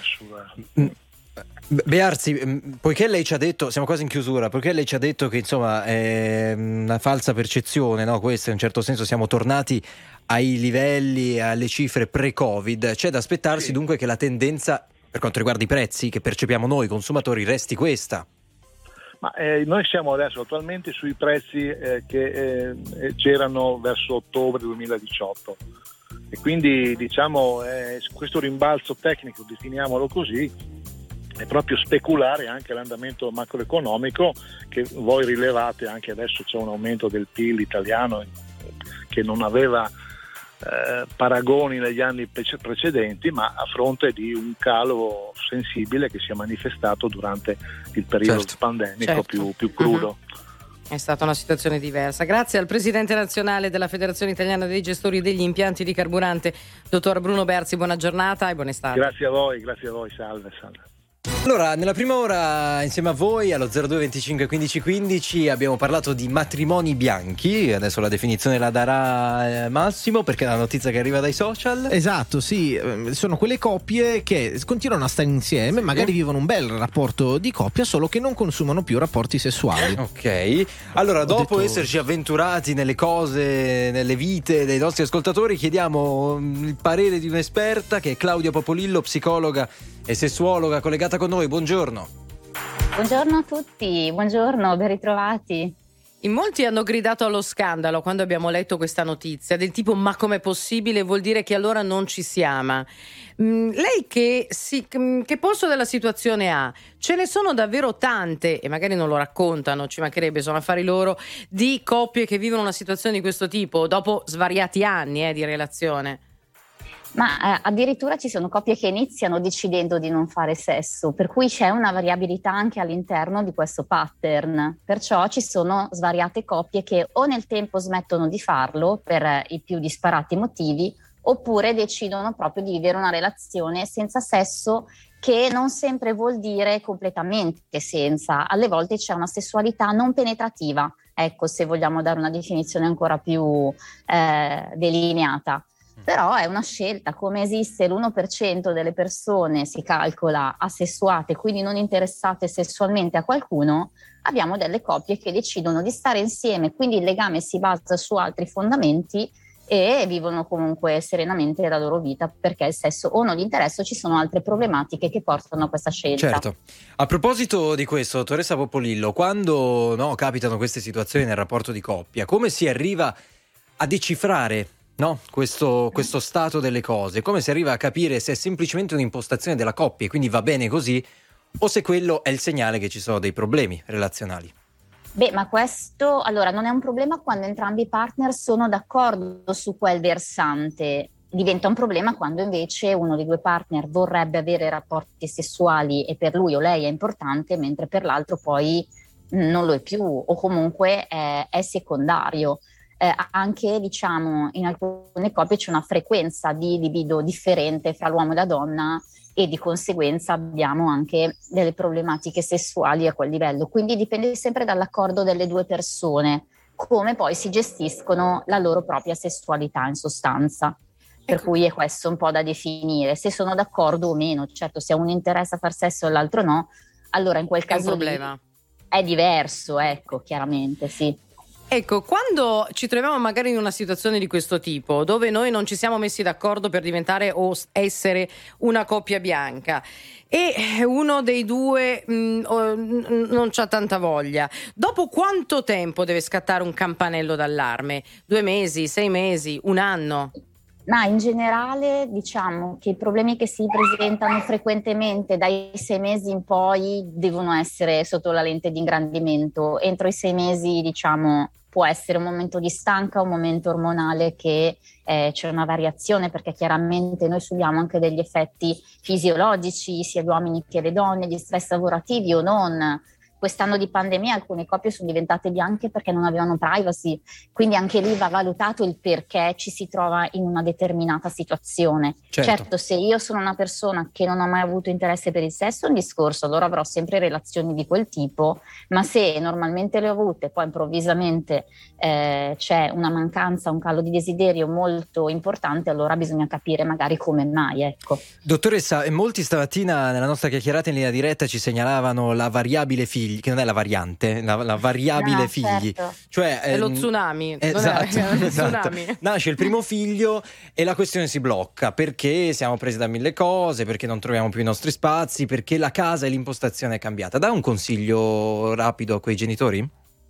Bearzi, poiché lei ci ha detto, siamo quasi in chiusura, poiché lei ci ha detto che insomma è una falsa percezione, no? Questo in un certo senso siamo tornati ai livelli, alle cifre pre-Covid, c'è da aspettarsi dunque che la tendenza per quanto riguarda i prezzi che percepiamo noi consumatori resti questa. Ma noi siamo adesso attualmente sui prezzi che c'erano verso ottobre 2018 e quindi diciamo questo rimbalzo tecnico, definiamolo così, è proprio speculare anche l'andamento macroeconomico che voi rilevate. Anche adesso c'è un aumento del PIL italiano che non aveva paragoni negli anni precedenti, ma a fronte di un calo sensibile che si è manifestato durante il periodo pandemico più crudo. È stata una situazione diversa. Grazie al presidente nazionale della Federazione Italiana dei Gestori degli Impianti di Carburante, dottor Bruno Berzi. Buona giornata e buon estate. Grazie a voi, salve. Allora, nella prima ora insieme a voi allo 02 25 15 15 abbiamo parlato di matrimoni bianchi. Adesso la definizione la darà Massimo, perché è una notizia che arriva dai social. Esatto, sì, sono quelle coppie che continuano a stare insieme, magari vivono un bel rapporto di coppia, solo che non consumano più rapporti sessuali. Ok, allora dopo esserci avventurati nelle cose, nelle vite dei nostri ascoltatori, chiediamo il parere di un'esperta che è Claudia Popolillo, psicologa e sessuologa, collegata con noi. Buongiorno. Buongiorno a tutti, buongiorno, ben ritrovati. In molti hanno gridato allo scandalo quando abbiamo letto questa notizia, del tipo: ma com'è possibile? Vuol dire che allora non ci si ama. Lei che polso della situazione ha? Ce ne sono davvero tante, e magari non lo raccontano, ci mancherebbe, sono affari loro, di coppie che vivono una situazione di questo tipo dopo svariati anni di relazione? Ma addirittura ci sono coppie che iniziano decidendo di non fare sesso, per cui c'è una variabilità anche all'interno di questo pattern. Perciò ci sono svariate coppie che o nel tempo smettono di farlo per i più disparati motivi, oppure decidono proprio di vivere una relazione senza sesso, che non sempre vuol dire completamente senza. Alle volte c'è una sessualità non penetrativa, ecco, se vogliamo dare una definizione ancora più delineata. Però è una scelta, come esiste l'1% delle persone, si calcola, asessuate, quindi non interessate sessualmente a qualcuno, abbiamo delle coppie che decidono di stare insieme, quindi il legame si basa su altri fondamenti e vivono comunque serenamente la loro vita, perché il sesso o non gli interessa o ci sono altre problematiche che portano a questa scelta. Certo. A proposito di questo, dottoressa Popolillo, quando capitano queste situazioni nel rapporto di coppia, come si arriva a decifrare questo stato delle cose? Come si arriva a capire se è semplicemente un'impostazione della coppia e quindi va bene così, o se quello è il segnale che ci sono dei problemi relazionali? Beh, ma questo allora non è un problema quando entrambi i partner sono d'accordo su quel versante. Diventa un problema quando invece uno dei due partner vorrebbe avere rapporti sessuali e per lui o lei è importante, mentre per l'altro poi non lo è più, o comunque è secondario. Anche diciamo in alcune coppie c'è una frequenza di libido differente fra l'uomo e la donna e di conseguenza abbiamo anche delle problematiche sessuali a quel livello, quindi dipende sempre dall'accordo delle due persone, come poi si gestiscono la loro propria sessualità in sostanza. Per cui è questo un po' da definire, se sono d'accordo o meno. Certo, se a uno interessa far sesso e l'altro no, allora in quel caso lì è diverso, ecco, chiaramente, sì. Ecco, quando ci troviamo magari in una situazione di questo tipo, dove noi non ci siamo messi d'accordo per diventare o essere una coppia bianca e uno dei due non c'ha tanta voglia, dopo quanto tempo deve scattare un campanello d'allarme? 2 mesi, 6 mesi, 1 anno? Ma in generale diciamo che i problemi che si presentano frequentemente dai 6 mesi in poi devono essere sotto la lente di ingrandimento. Entro i 6 mesi, diciamo, può essere un momento di stanca, un momento ormonale che c'è una variazione, perché chiaramente noi subiamo anche degli effetti fisiologici, sia gli uomini che le donne, gli stress lavorativi o non. Quest'anno di pandemia alcune coppie sono diventate bianche perché non avevano privacy, quindi anche lì va valutato il perché ci si trova in una determinata situazione. Certo, se io sono una persona che non ha mai avuto interesse per il sesso è un discorso, allora avrò sempre relazioni di quel tipo, ma se normalmente le ho avute, poi improvvisamente c'è una mancanza, un calo di desiderio molto importante, allora bisogna capire magari come mai, ecco. Dottoressa, molti stamattina nella nostra chiacchierata in linea diretta ci segnalavano la variabile figli, che non è la variante, la variabile figli. Certo. Cioè, è lo tsunami. Esatto, Lo esatto. tsunami. Nasce il primo figlio e la questione si blocca perché siamo presi da 1000 cose, perché non troviamo più i nostri spazi, perché la casa e l'impostazione è cambiata. Dà un consiglio rapido a quei genitori?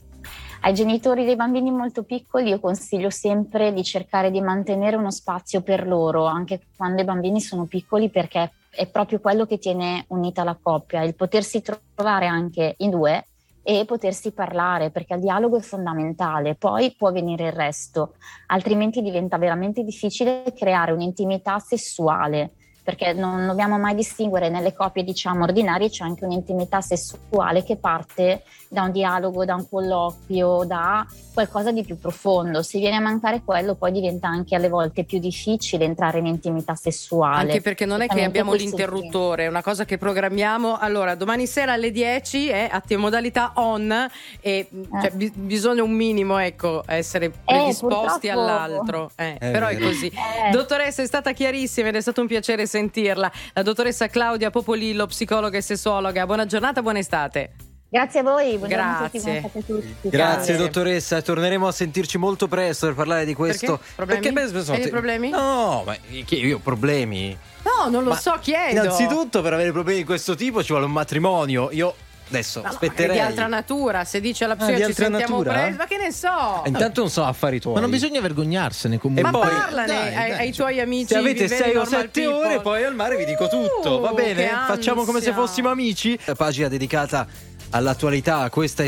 Ai genitori dei bambini molto piccoli io consiglio sempre di cercare di mantenere uno spazio per loro, anche quando i bambini sono piccoli, perché è proprio quello che tiene unita la coppia, il potersi trovare anche in due e potersi parlare, perché il dialogo è fondamentale, poi può venire il resto, altrimenti diventa veramente difficile creare un'intimità sessuale, perché non dobbiamo mai distinguere nelle coppie diciamo ordinarie, c'è anche un'intimità sessuale che parte da un dialogo, da un colloquio, da qualcosa di più profondo. Se viene a mancare quello poi diventa anche alle volte più difficile entrare in intimità sessuale. Anche perché non è che abbiamo l'interruttore, è una cosa che programmiamo. Allora, domani sera alle 10 è attiva modalità on e cioè, bisogna un minimo, ecco, essere predisposti all'altro. Però è così. Dottoressa, è stata chiarissima ed è stato un piacere sentirla. La dottoressa Claudia Popolillo, psicologa e sessuologa. Buona giornata, buona estate. Grazie a voi, Grazie. a tutti. Grazie dottoressa, torneremo a sentirci molto presto per parlare di questo. Perché? Hai problemi? No, ma io ho problemi. No, non lo so, chiedo. Innanzitutto per avere problemi di questo tipo ci vuole un matrimonio. Io adesso aspetterei. Di altra natura, se dice alla psicologa ci sentiamo presto, ma che ne so. Intanto non so affari tuoi. Ma non bisogna vergognarsene comunque. Ma parlane ai tuoi amici. Se avete 6 o 7 ore poi al mare vi dico tutto, va bene? Facciamo come se fossimo amici. Pagina dedicata all'attualità questa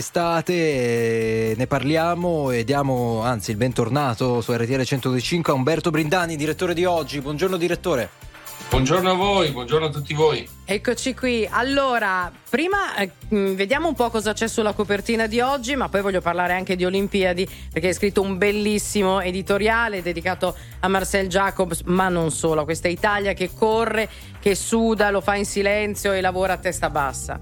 estate, ne parliamo e diamo anzi il bentornato su RTL 102.5 a Umberto Brindani, direttore di Oggi. Buongiorno direttore. Buongiorno a voi, buongiorno a tutti voi. Eccoci qui. Allora, prima vediamo un po' cosa c'è sulla copertina di oggi, ma poi voglio parlare anche di Olimpiadi, perché hai scritto un bellissimo editoriale dedicato a Marcel Jacobs, ma non solo, a questa Italia che corre, che suda, lo fa in silenzio e lavora a testa bassa.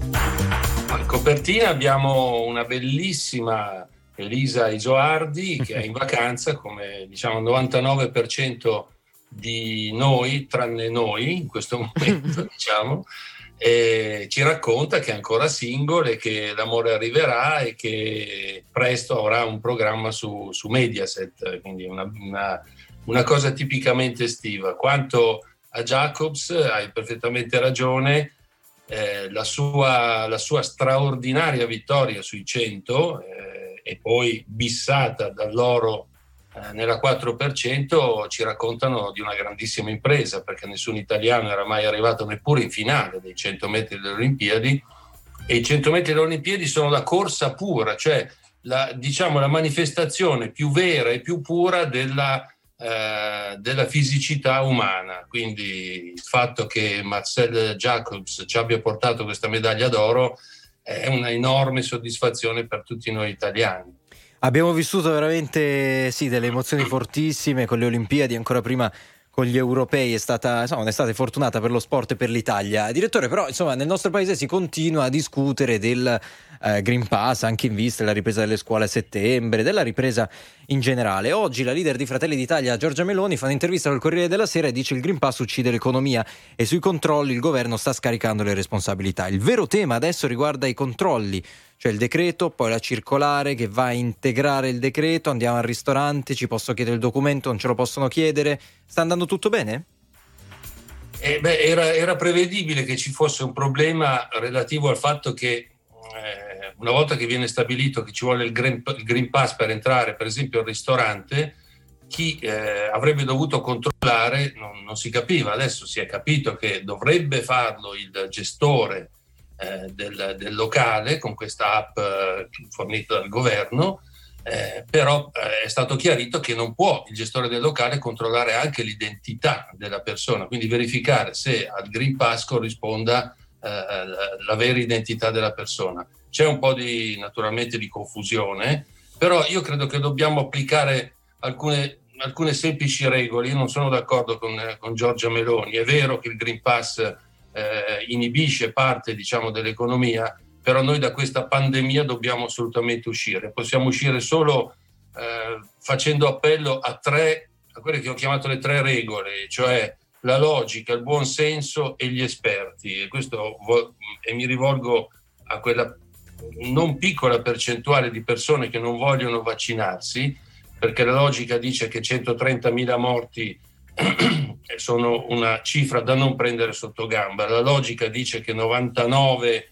In copertina abbiamo una bellissima Elisa Isoardi che è in vacanza, come diciamo il 99% di noi, tranne noi in questo momento, diciamo, e ci racconta che è ancora single e che l'amore arriverà e che presto avrà un programma su Mediaset, quindi una cosa tipicamente estiva. Quanto a Jacobs, hai perfettamente ragione. La sua straordinaria vittoria sui 100 e poi bissata dall'oro nella 4% ci raccontano di una grandissima impresa, perché nessun italiano era mai arrivato neppure in finale dei 100 metri delle Olimpiadi, e i 100 metri delle Olimpiadi sono la corsa pura, cioè la manifestazione più vera e più pura della fisicità umana. Quindi il fatto che Marcel Jacobs ci abbia portato questa medaglia d'oro è una enorme soddisfazione per tutti noi italiani. Abbiamo vissuto veramente delle emozioni fortissime con le Olimpiadi, ancora prima con gli europei. È stata un'estate fortunata per lo sport e per l'Italia. Direttore, però nel nostro paese si continua a discutere del Green Pass, anche in vista della ripresa delle scuole a settembre, della ripresa in generale. Oggi la leader di Fratelli d'Italia, Giorgia Meloni, fa un'intervista al Corriere della Sera e dice: il Green Pass uccide l'economia e sui controlli il governo sta scaricando le responsabilità. Il vero tema adesso riguarda i controlli, cioè il decreto, poi la circolare che va a integrare il decreto. Andiamo al ristorante, ci posso chiedere il documento, non ce lo possono chiedere. Sta andando tutto bene? Era prevedibile che ci fosse un problema relativo al fatto che una volta che viene stabilito che ci vuole il Green Pass per entrare, per esempio, al ristorante, chi avrebbe dovuto controllare non si capiva. Adesso si è capito che dovrebbe farlo il gestore del locale con questa app fornita dal governo, però è stato chiarito che non può il gestore del locale controllare anche l'identità della persona, quindi verificare se al Green Pass corrisponda la vera identità della persona. C'è un po' naturalmente di confusione, però io credo che dobbiamo applicare alcune semplici regole. Io non sono d'accordo con Giorgia Meloni. È vero che il Green Pass inibisce parte, diciamo, dell'economia, però noi da questa pandemia dobbiamo assolutamente uscire. Possiamo uscire solo facendo appello a quelle che ho chiamato le 3 regole, cioè la logica, il buon senso e gli esperti. E mi rivolgo a quella non piccola percentuale di persone che non vogliono vaccinarsi, perché la logica dice che 130.000 morti sono una cifra da non prendere sotto gamba. La logica dice che 99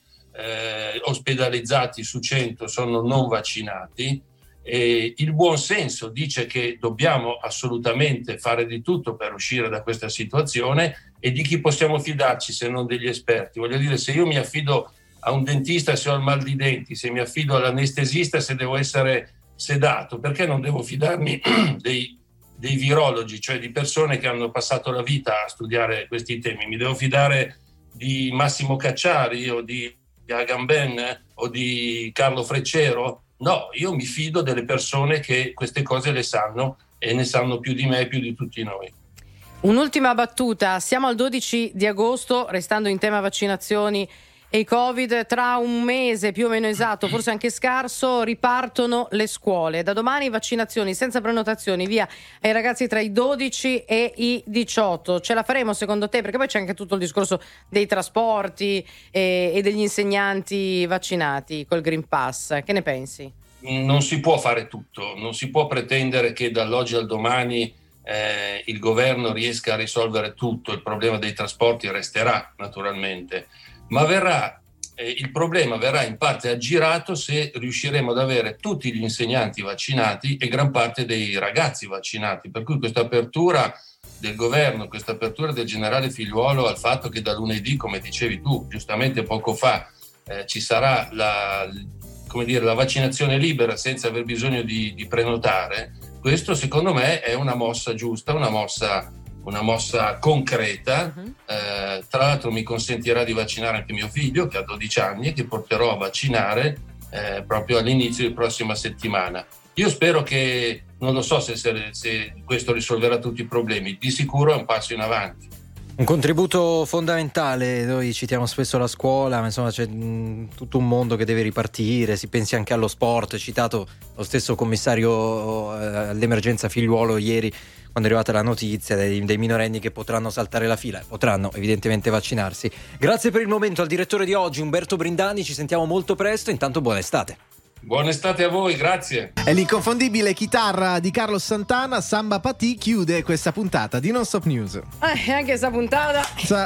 ospedalizzati su 100 sono non vaccinati, e il buon senso dice che dobbiamo assolutamente fare di tutto per uscire da questa situazione. E di chi possiamo fidarci se non degli esperti? Voglio dire, se io mi affido a un dentista se ho il mal di denti, se mi affido all'anestesista se devo essere sedato, perché non devo fidarmi dei virologi, cioè di persone che hanno passato la vita a studiare questi temi? Mi devo fidare di Massimo Cacciari o di Agamben o di Carlo Freccero? No, io mi fido delle persone che queste cose le sanno, e ne sanno più di me e più di tutti noi. Un'ultima battuta: siamo al 12 di agosto, restando in tema vaccinazioni e Covid. Tra un mese più o meno esatto, forse anche scarso, ripartono le scuole. Da domani vaccinazioni senza prenotazioni via ai ragazzi tra i 12 e i 18. Ce la faremo secondo te? Perché poi c'è anche tutto il discorso dei trasporti e degli insegnanti vaccinati col Green Pass. Che ne pensi? Non si può fare tutto, non si può pretendere che dall'oggi al domani il governo riesca a risolvere tutto. Il problema dei trasporti resterà naturalmente, ma il problema verrà in parte aggirato se riusciremo ad avere tutti gli insegnanti vaccinati e gran parte dei ragazzi vaccinati. Per cui questa apertura del governo, questa apertura del generale Figliuolo al fatto che da lunedì, come dicevi tu giustamente poco fa, ci sarà la vaccinazione libera senza aver bisogno di prenotare, questo secondo me è una mossa giusta, una mossa concreta. Tra l'altro mi consentirà di vaccinare anche mio figlio che ha 12 anni e che porterò a vaccinare proprio all'inizio di prossima settimana. Io spero che, non lo so se questo risolverà tutti i problemi, di sicuro è un passo in avanti. Un contributo fondamentale. Noi citiamo spesso la scuola, ma insomma c'è tutto un mondo che deve ripartire. Si pensi anche allo sport, citato lo stesso commissario all'emergenza Figliuolo ieri quando è arrivata la notizia dei minorenni che potranno saltare la fila, potranno evidentemente vaccinarsi. Grazie per il momento al direttore di oggi, Umberto Brindani, ci sentiamo molto presto, intanto buona estate. Buona estate a voi, grazie. È l'inconfondibile chitarra di Carlos Santana, Samba Pati, chiude questa puntata di Non Stop News. Anche questa puntata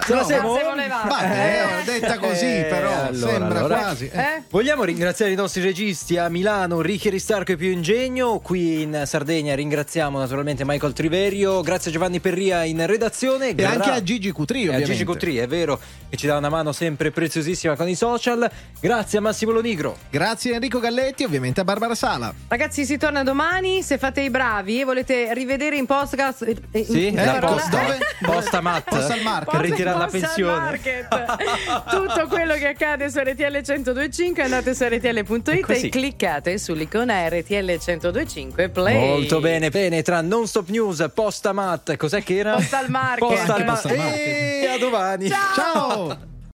detta così, però sembra quasi. Vogliamo ringraziare i nostri registi a Milano, Ricky Aristarco e Pio Ingegno. Qui in Sardegna ringraziamo naturalmente Michael Triverio. Grazie a Giovanni Perria in redazione e anche a Gigi Cutri, ovviamente. A Gigi Cutri, è vero, che ci dà una mano sempre preziosissima con i social. Grazie a Massimo Lonigro. Grazie a Enrico Galletti, ovviamente a Barbara Sala. Ragazzi, si torna domani. Se fate i bravi e volete rivedere in podcast Posta Matt per ritirare la pensione. Tutto quello che accade su RTL 102.5, andate su RTL.it e cliccate sull'icona RTL 102.5 Play. Molto bene, tra Non Stop News, Posta Matt, cos'è che era? Postal Market. E a domani. Ciao.